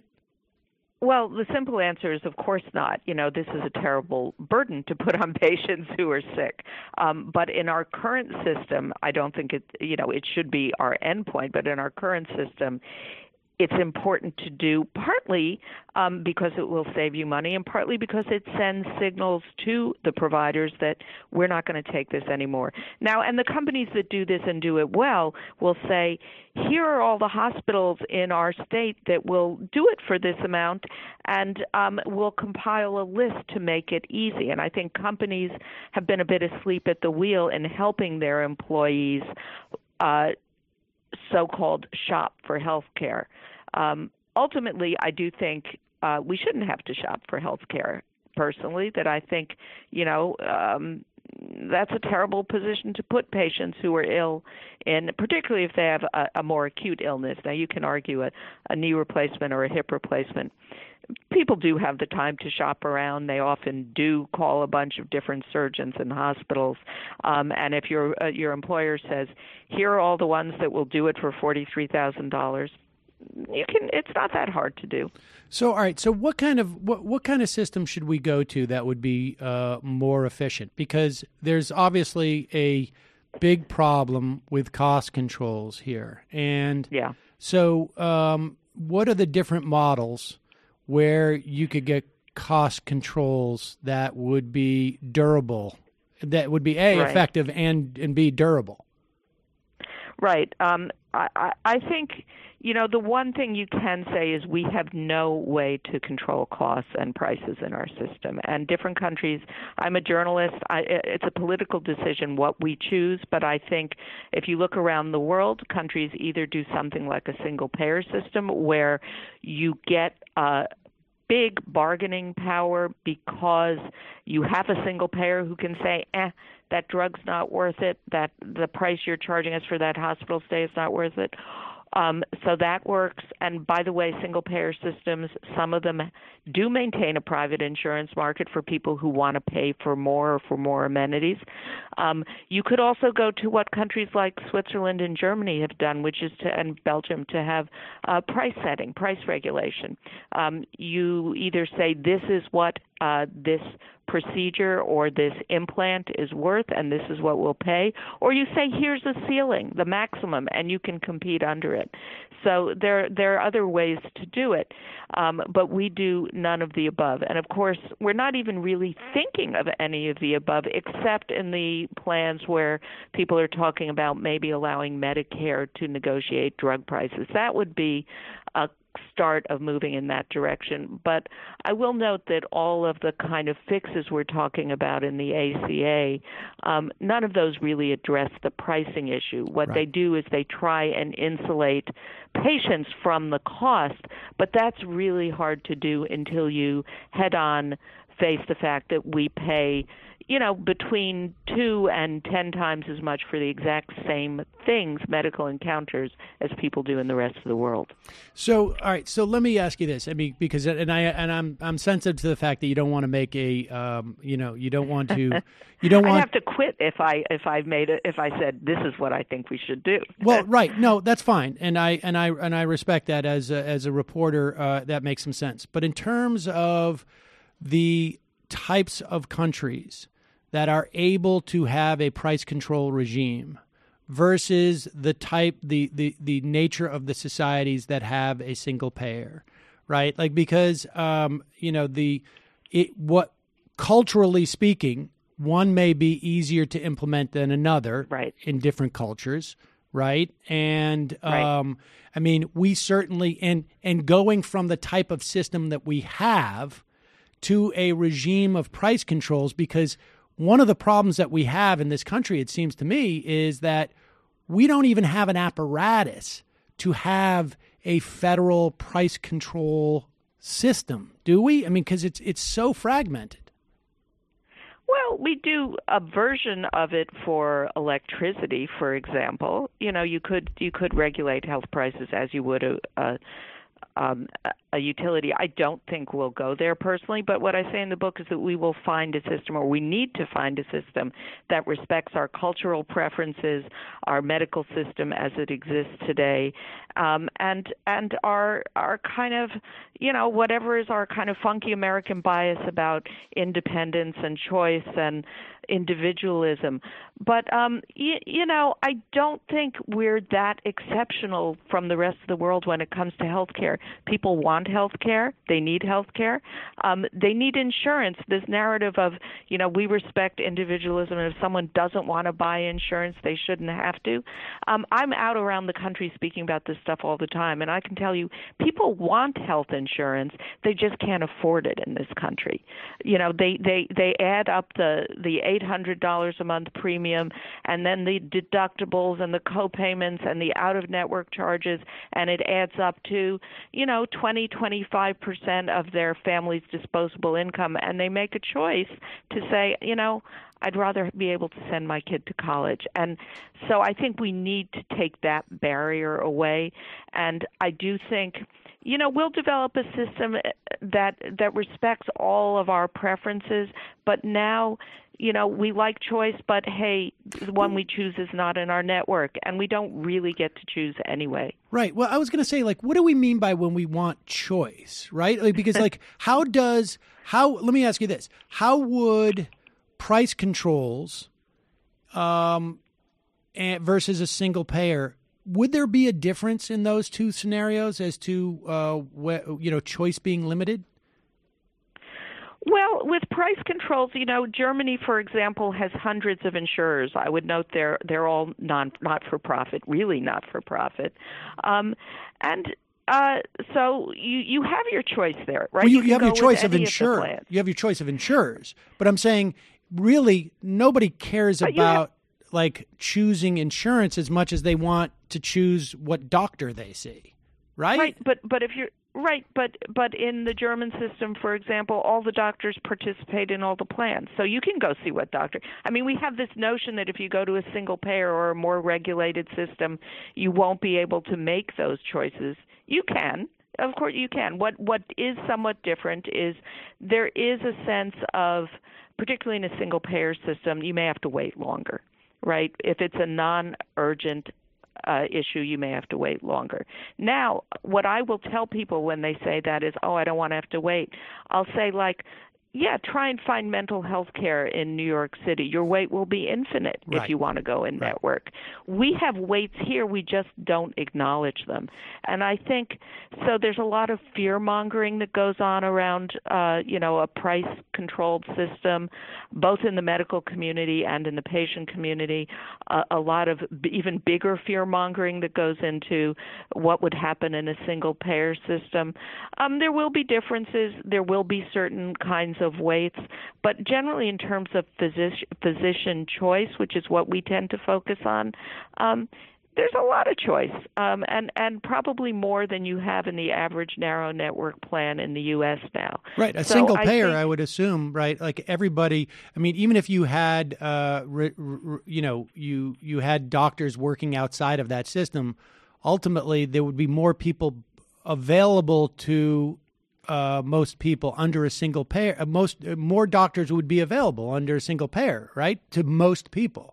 Well, the simple answer is, of course not. You know, this is a terrible burden to put on patients who are sick. Um, but in our current system, I don't think it, you know, it should be our endpoint, but in our current system, it's important to do, partly um, because it will save you money and partly because it sends signals to the providers that we're not going to take this anymore. Now, and the companies that do this and do it well will say, here are all the hospitals in our state that will do it for this amount, and um, we'll compile a list to make it easy. And I think companies have been a bit asleep at the wheel in helping their employees uh, so-called shop for health care. Um, ultimately, I do think uh, we shouldn't have to shop for health care, personally, that I think, you know, um, that's a terrible position to put patients who are ill in, particularly if they have a, a more acute illness. Now, you can argue a, a knee replacement or a hip replacement. People do have the time to shop around. They often do call a bunch of different surgeons and hospitals. Um, and if your uh, your employer says, here are all the ones that will do it for forty-three thousand dollars, you can. It's not that hard to do. So, all right. So, what kind of what what kind of system should we go to that would be uh, more efficient? Because there's obviously a big problem with cost controls here, and yeah. So, um, what are the different models where you could get cost controls that would be durable, that would be A, right. effective, and, and B, durable? Right. Um, I, I, I think, you know, the one thing you can say is we have no way to control costs and prices in our system. And different countries, I'm a journalist, I, it's a political decision what we choose, but I think if you look around the world, countries either do something like a single-payer system where you get uh, big bargaining power because you have a single payer who can say, eh, that drug's not worth it, that the price you're charging us for that hospital stay is not worth it. Um, so that works. And by the way, single-payer systems, some of them do maintain a private insurance market for people who want to pay for more or for more amenities. Um, you could also go to what countries like Switzerland and Germany have done, which is to, and Belgium, to have uh, price setting, price regulation. Um, you either say this is what uh, this procedure or this implant is worth and this is what we'll pay, or you say here's the ceiling, the maximum, and you can compete under it. So there there are other ways to do it, um, but we do none of the above. And of course, we're not even really thinking of any of the above, except in the plans where people are talking about maybe allowing Medicare to negotiate drug prices. That would be a start of moving in that direction. But I will note that all of the kind of fixes we're talking about in the A C A, um, none of those really address the pricing issue. What Right. they do is they try and insulate patients from the cost, but that's really hard to do until you head on face the fact that we pay, you know, between two and ten times as much for the exact same things, medical encounters, as people do in the rest of the world. So, all right. So let me ask you this. I mean, because and I and I'm I'm sensitive to the fact that you don't want to make a, um, you know, you don't want to, you don't I'd want. have to quit if I if I made it if I said this is what I think we should do. Well, right. No, that's fine, and I and I and I respect that as a, as a reporter. Uh, that makes some sense. But in terms of the types of countries that are able to have a price control regime versus the type, the, the, the nature of the societies that have a single payer, right? Like, because, um, you know, the, it, what culturally speaking, one may be easier to implement than another right. in different cultures. Right. And, right. um, I mean, we certainly, and, and going from the type of system that we have to a regime of price controls, because one of the problems that we have in this country, it seems to me, is that we don't even have an apparatus to have a federal price control system, do we? I mean, because it's it's so fragmented. Well, we do a version of it for electricity, for example. You know, you could you could regulate health prices as you would a, a Um, a utility. I don't think we'll go there personally, but what I say in the book is that we will find a system, or we need to find a system that respects our cultural preferences, our medical system as it exists today, um, and and our our kind of, you know, whatever is our kind of funky American bias about independence and choice and individualism. But, um, you, you know, I don't think we're that exceptional from the rest of the world when it comes to health care. People want health care. They need health care. Um, they need insurance. This narrative of, you know, we respect individualism, and if someone doesn't want to buy insurance, they shouldn't have to. Um, I'm out around the country speaking about this stuff all the time, and I can tell you people want health insurance. They just can't afford it in this country. You know, they, they, they add up the, the eight hundred dollars a month premium, and then the deductibles and the co-payments and the out-of-network charges, and it adds up to, you know, twenty, twenty-five percent of their family's disposable income, and they make a choice to say, you know, I'd rather be able to send my kid to college. And so I think we need to take that barrier away, and I do think, you know, we'll develop a system that that respects all of our preferences, but now, you know, we like choice, but hey, the one we choose is not in our network, and we don't really get to choose anyway. Right. Well, I was going to say, like, what do we mean by when we want choice, right? Like, because, like, how does, how, let me ask you this. How would price controls um, and versus a single payer, would there be a difference in those two scenarios as to, uh, wh- you know, choice being limited? Well, with price controls, you know, Germany, for example, has hundreds of insurers. I would note they're they're all non not for profit, really not for profit, um, and uh, so you you have your choice there, right? Well, you, you, you have your choice of insurers. You have your choice of insurers, but I'm saying, really, nobody cares but about have, like choosing insurance as much as they want to choose what doctor they see, right? Right, but but if you're Right, but but in the German system, for example, all the doctors participate in all the plans. So you can go see what doctor. I mean, we have this notion that if you go to a single payer or a more regulated system, you won't be able to make those choices. You can. Of course you can. What what is somewhat different is there is a sense of, particularly in a single payer system, you may have to wait longer, right? If it's a non-urgent Uh, issue, you may have to wait longer. Now, what I will tell people when they say that is, oh, I don't want to have to wait. I'll say, like, yeah, try and find mental health care in New York City. Your wait will be infinite right. if you want to go in right. network. We have waits here. We just don't acknowledge them. And I think, so there's a lot of fear-mongering that goes on around, uh, you know, a price-controlled system, both in the medical community and in the patient community. Uh, a lot of b- even bigger fear-mongering that goes into what would happen in a single-payer system. Um, there will be differences. There will be certain kinds of weights, but generally in terms of physician, physician choice, which is what we tend to focus on, um, there's a lot of choice, um, and, and probably more than you have in the average narrow network plan in the U S now. Right, a so single I payer, think, I would assume, right? Like everybody, I mean, even if you had, uh, re, re, you know, you you had doctors working outside of that system, ultimately there would be more people available to Uh, most people under a single payer. Uh, most uh, more doctors would be available under a single payer, right? To most people.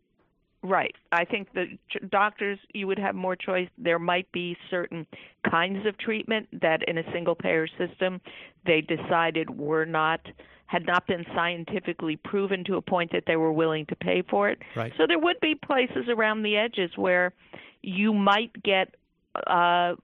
Right. I think the ch- doctors, you would have more choice. There might be certain kinds of treatment that in a single payer system they decided were not, had not been scientifically proven to a point that they were willing to pay for it. Right. So there would be places around the edges where you might get uh,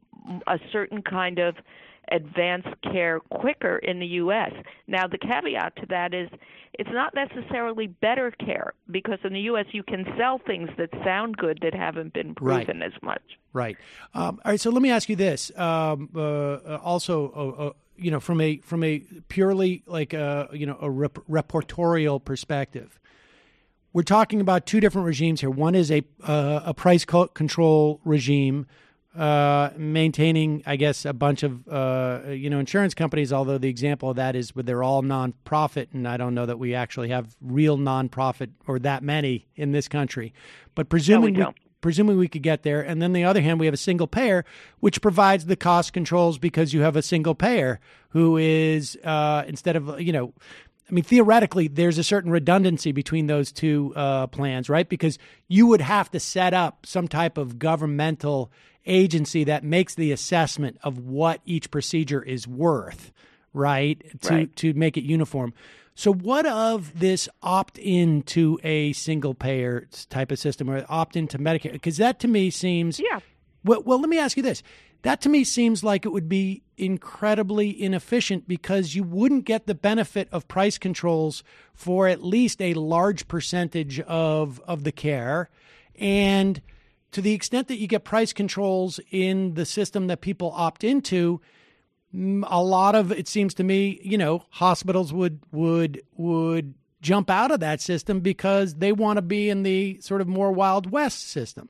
a certain kind of advanced care quicker in the U S. Now, the caveat to that is it's not necessarily better care, because in the U S you can sell things that sound good that haven't been proven right. as much. Right. Um, all right. So let me ask you this. Um, uh, also, uh, uh, you know, from a from a purely like a you know a rep- reportorial perspective, we're talking about two different regimes here. One is a uh, a price co- control regime. uh, maintaining, I guess, a bunch of, uh, you know, insurance companies, although the example of that is where they're all nonprofit, and I don't know that we actually have real nonprofit or that many in this country. But presuming, No, we we, don't. presuming we could get there. And then on the other hand, we have a single payer, which provides the cost controls because you have a single payer who is, uh, instead of, you know, I mean, theoretically, there's a certain redundancy between those two uh, plans, right? Because you would have to set up some type of governmental agency that makes the assessment of what each procedure is worth, right? To Right. to make it uniform. So what of this opt-in to a single-payer type of system or opt-in to Medicare? Because that to me seems... Yeah. Well, well, let me ask you this. That to me seems like it would be incredibly inefficient because you wouldn't get the benefit of price controls for at least a large percentage of, of the care. And to the extent that you get price controls in the system that people opt into, mm, a lot of, it seems to me, you know, hospitals would would would jump out of that system because they want to be in the sort of more Wild West system.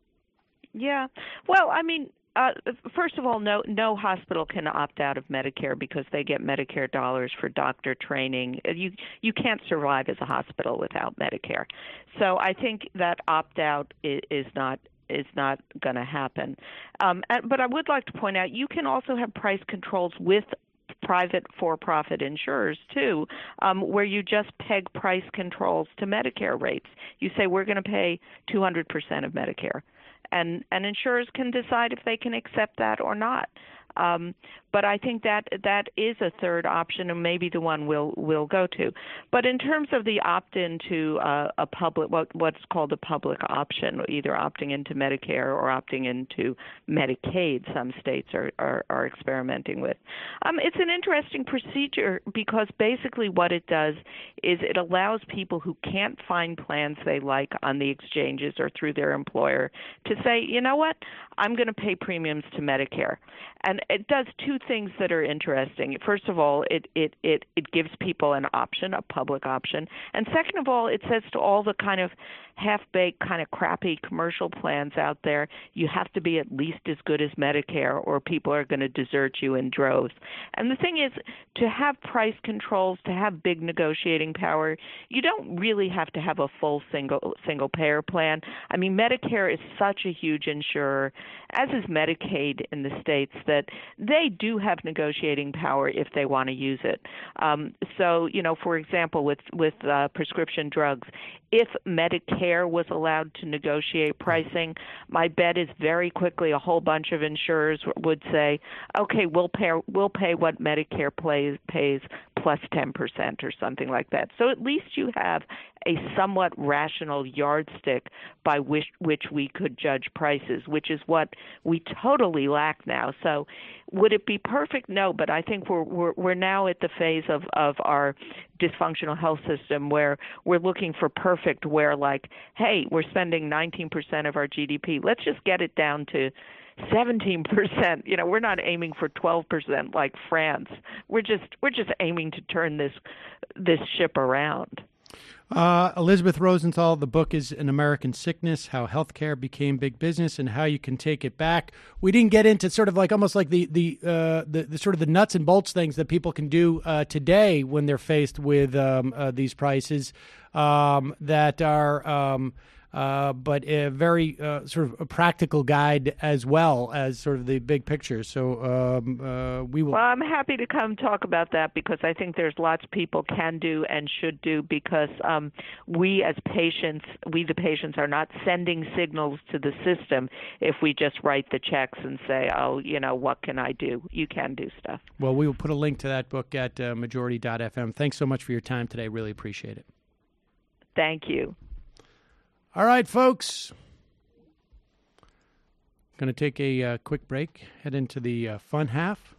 Yeah. Well, I mean, uh, first of all, no no hospital can opt out of Medicare because they get Medicare dollars for doctor training. You you can't survive as a hospital without Medicare. So I think that opt out is, is not is not going to happen. Um, and, but I would like to point out you can also have price controls with private for-profit insurers too, um, where you just peg price controls to Medicare rates. You say we're going to pay two hundred percent of Medicare. And, and insurers can decide if they can accept that or not. Um, but I think that that is a third option, and maybe the one we'll we'll go to. But in terms of the opt-in to uh, a public, what what's called a public option, either opting into Medicare or opting into Medicaid, some states are are, are experimenting with. Um, it's an interesting procedure because basically what it does is it allows people who can't find plans they like on the exchanges or through their employer to say, you know what, I'm going to pay premiums to Medicare. And it does two things that are interesting. First of all, it, it, it, it gives people an option, a public option. And second of all, it says to all the kind of half-baked, kind of crappy commercial plans out there, you have to be at least as good as Medicare or people are going to desert you in droves. And the thing is, to have price controls, to have big negotiating power, you don't really have to have a full single single payer plan. I mean, Medicare is such a huge insurer, as is Medicaid in the states, that they do have negotiating power if they want to use it. Um, so, you know, for example, with, with uh, prescription drugs, if Medicare was allowed to negotiate pricing, my bet is very quickly a whole bunch of insurers would say, okay, we'll pay, we'll pay what Medicare plays, pays plus ten percent or something like that. So at least you have a somewhat rational yardstick by which, which we could judge prices, which is what we totally lack now. So would it be perfect? No, but I think we're we're, we're now at the phase of, of our dysfunctional health system where we're looking for perfect, where like, hey, we're spending nineteen percent of our G D P. Let's just get it down to seventeen percent. You know, we're not aiming for twelve percent like France. We're just we're just aiming to turn this this ship around. Uh, Elizabeth Rosenthal, the book is An American Sickness, How Healthcare Became Big Business and How You Can Take It Back. We didn't get into sort of like almost like the the, uh, the, the sort of the nuts and bolts things that people can do uh, today when they're faced with um, uh, these prices um, that are um, uh, but a very uh, sort of a practical guide as well as sort of the big picture. So um, uh, we will. Well, I'm happy to come talk about that because I think there's lots people can do and should do because um, we as patients, we the patients are not sending signals to the system if we just write the checks and say, oh, you know, what can I do? You can do stuff. Well, we will put a link to that book at uh, majority dot f m. Thanks so much for your time today. Really appreciate it. Thank you. All right, folks. Going to take a uh, quick break, head into the uh, fun half.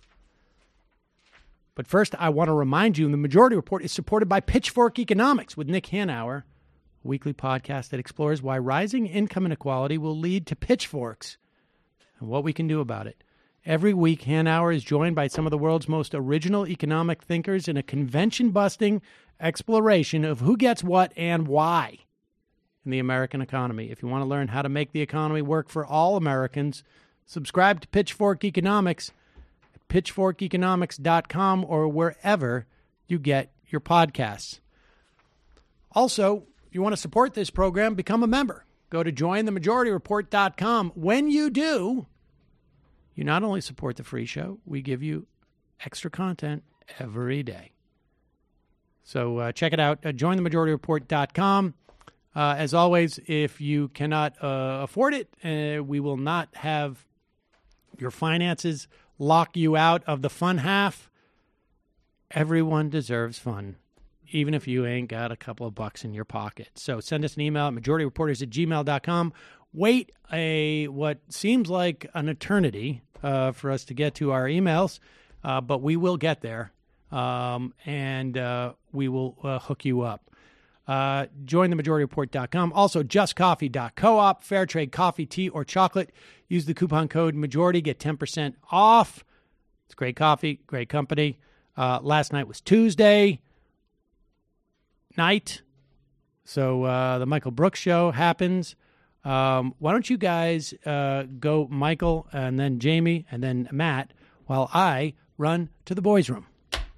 But first, I want to remind you, the Majority Report is supported by Pitchfork Economics with Nick Hanauer, a weekly podcast that explores why rising income inequality will lead to pitchforks and what we can do about it. Every week, Hanauer is joined by some of the world's most original economic thinkers in a convention-busting exploration of who gets what and why in the American economy. If you want to learn how to make the economy work for all Americans, Subscribe to Pitchfork Economics at pitchfork economics dot com or wherever you get your podcasts. Also, if you want to support this program, become a member. Go to join the majority report dot com. When you do, you not only support the free show, we give you extra content every day. So uh, check it out, uh, join the majority report dot com. Uh, as always, if you cannot uh, afford it, uh, we will not have your finances lock you out of the fun half. Everyone deserves fun, even if you ain't got a couple of bucks in your pocket. So send us an email at majority reporters at gmail dot com. Wait a what seems like an eternity uh, for us to get to our emails, uh, but we will get there, um, and uh, we will uh, hook you up. Uh, join the majority report dot com. Also, just coffee dot coop, fair trade coffee, tea, or chocolate. Use the coupon code MAJORITY, get ten percent off. It's great coffee, great company. Uh, last night was Tuesday night, so uh, the Michael Brooks show happens. Um, why don't you guys uh, go Michael and then Jamie and then Matt while I run to the boys' room?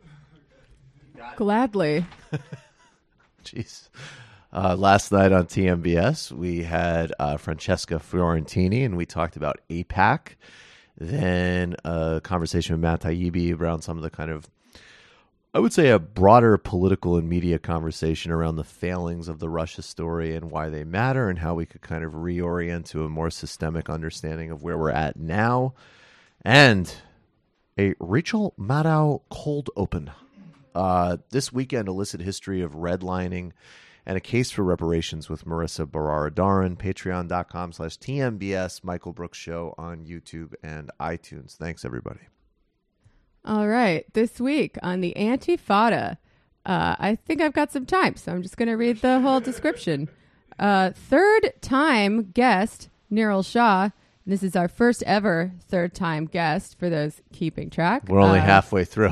Gladly. Jeez. Uh, last night on T M B S, we had uh, Francesca Fiorentini, and we talked about AIPAC. Then a conversation with Matt Taibbi around some of the kind of, I would say, a broader political and media conversation around the failings of the Russia story and why they matter and how we could kind of reorient to a more systemic understanding of where we're at now. And a Rachel Maddow cold open. Uh, this weekend, illicit history of redlining and a case for reparations with Marissa Barara-Darin. Patreon dot com slash T M B S Michael Brooks Show on YouTube and iTunes. Thanks, everybody. All right. This week on the Antifada, uh, I think I've got some time, so I'm just going to read the whole description. Uh, third time guest, Nirul Shah. This is our first ever third time guest for those keeping track. We're only uh, halfway through.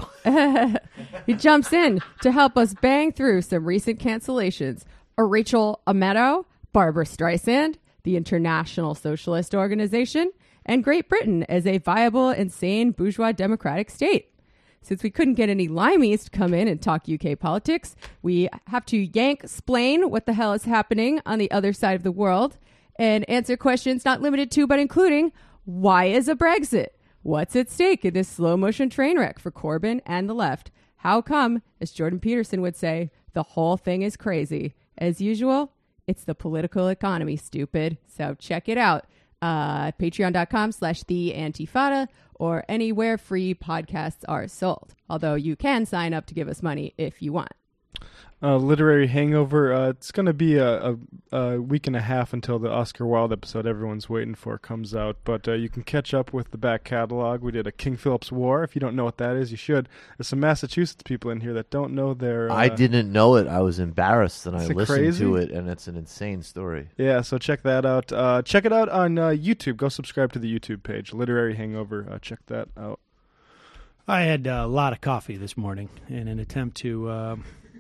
He jumps in to help us bang through some recent cancellations. A Rachel Maddow, Barbara Streisand, the International Socialist Organization, and Great Britain as a viable and sane bourgeois democratic state. Since we couldn't get any limeys to come in and talk U K politics, we have to yank-splain what the hell is happening on the other side of the world and answer questions not limited to but including, why is a Brexit? What's at stake in this slow-motion train wreck for Corbyn and the left? How come, as Jordan Peterson would say, the whole thing is crazy? As usual, it's the political economy, stupid. So check it out. Uh, Patreon dot com slash the Antifada or anywhere free podcasts are sold. Although you can sign up to give us money if you want. Uh, Literary Hangover. Uh, it's going to be a, a, a week and a half until the Oscar Wilde episode everyone's waiting for comes out. But uh, you can catch up with the back catalog. We did a King Philip's War. If you don't know what that is, you should. There's some Massachusetts people in here that don't know their... Uh, I didn't know it. I was embarrassed, and I listened crazy? to it, and it's an insane story. Yeah, so check that out. Uh, check it out on uh, YouTube. Go subscribe to the YouTube page, Literary Hangover. Uh, check that out. I had a lot of coffee this morning in an attempt to... Uh,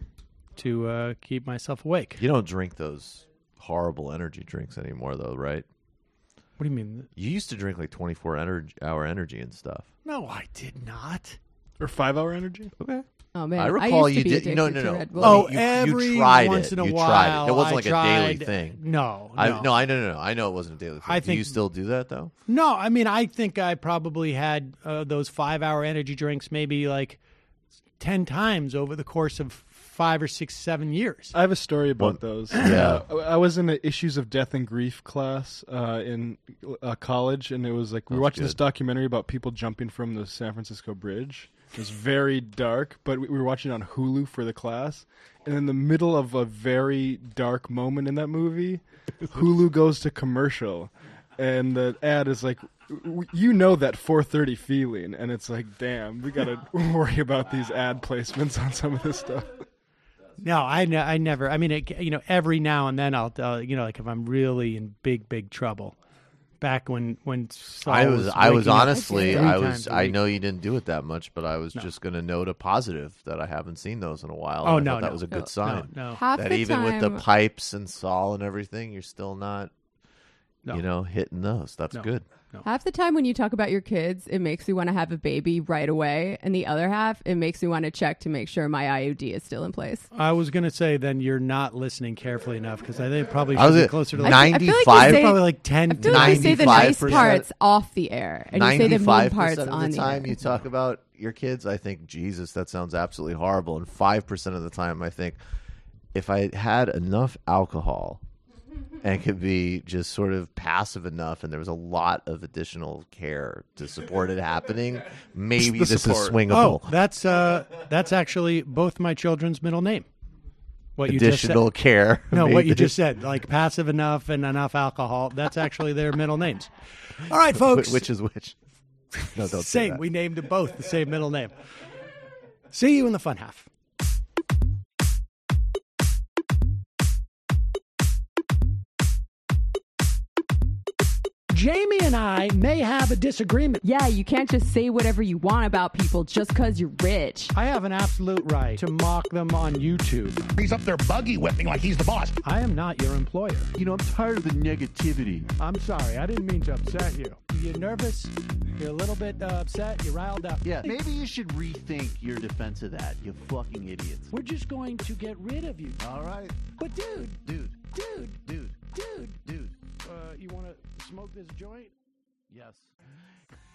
to uh, keep myself awake. You don't drink those horrible energy drinks anymore, though, right? What do you mean? You used to drink like twenty-four hour energy and stuff. No, I did not. Or five-hour energy? Okay. Oh, man. I recall I used you to be did. You know, no, addicted to no. Red Bull. Oh, you, every you tried once it. in a you while, tried it. It wasn't I like tried, a daily thing. No, I, no. no, I no, no, no. I know it wasn't a daily thing. I do think, you still do that though? No, I mean, I think I probably had uh, those five-hour energy drinks maybe like ten times over the course of five or six, seven years. I have a story about Well, those. yeah. Uh, I was in the Issues of Death and Grief class uh, in uh, college, and it was like we were That's watching good. this documentary about people jumping from the San Francisco Bridge. It was very dark, but we we were watching it on Hulu for the class. And in the middle of a very dark moment in that movie, Hulu goes to commercial, and the ad is like, w- you know that four thirty feeling, and it's like, damn, we got to worry about these ad placements on some of this stuff. No, I, ne- I never. I mean, it, you know, every now and then I'll, uh, you know, like if I'm really in big, big trouble. Back when when Saul I was, I was waking up honestly, three I times was, a I week. know you didn't do it that much, but I was No. just going to note a positive that I haven't seen those in a while. Oh and I no, thought that no, was a good no, sign. No, no. Half That the even time, with the pipes and Saul and everything, you're still not, No. you know, hitting those. That's No. good. No. Half the time when you talk about your kids, it makes me want to have a baby right away. And the other half, it makes me want to check to make sure my I U D is still in place. I was going to say then you're not listening carefully enough because I think it probably I should was be at closer to like ninety-five I feel like you say- probably like ten I to feel like you say the nice ninety-five parts off the air, and you say the mean ninety-five parts percent of on the the time air. you talk about your kids, I think, Jesus, that sounds absolutely horrible. And five percent of the time, I think, if I had enough alcohol and could be just sort of passive enough and there was a lot of additional care to support it happening, maybe The this support. is swingable. Oh, that's uh, that's actually both my children's middle name. What you Additional just said. care. No, what you maybe. just said, like passive enough and enough alcohol. That's actually their middle names. All right, folks. Wh- Which is which? No, don't say Same. that. We named it both the same middle name. See you in the fun half. Jamie and I may have a disagreement. Yeah, you can't just say whatever you want about people just because you're rich. I have an absolute right to mock them on YouTube. He's up there buggy whipping like he's the boss. I am not your employer. You know, I'm tired of the negativity. I'm sorry. I didn't mean to upset you. You're nervous. You're a little bit uh, upset. You're riled up. Yeah, maybe you should rethink your defense of that, you fucking idiots. We're just going to get rid of you. All right. But dude, Dude, dude, dude, dude, dude. uh, you want to smoke this joint? Yes.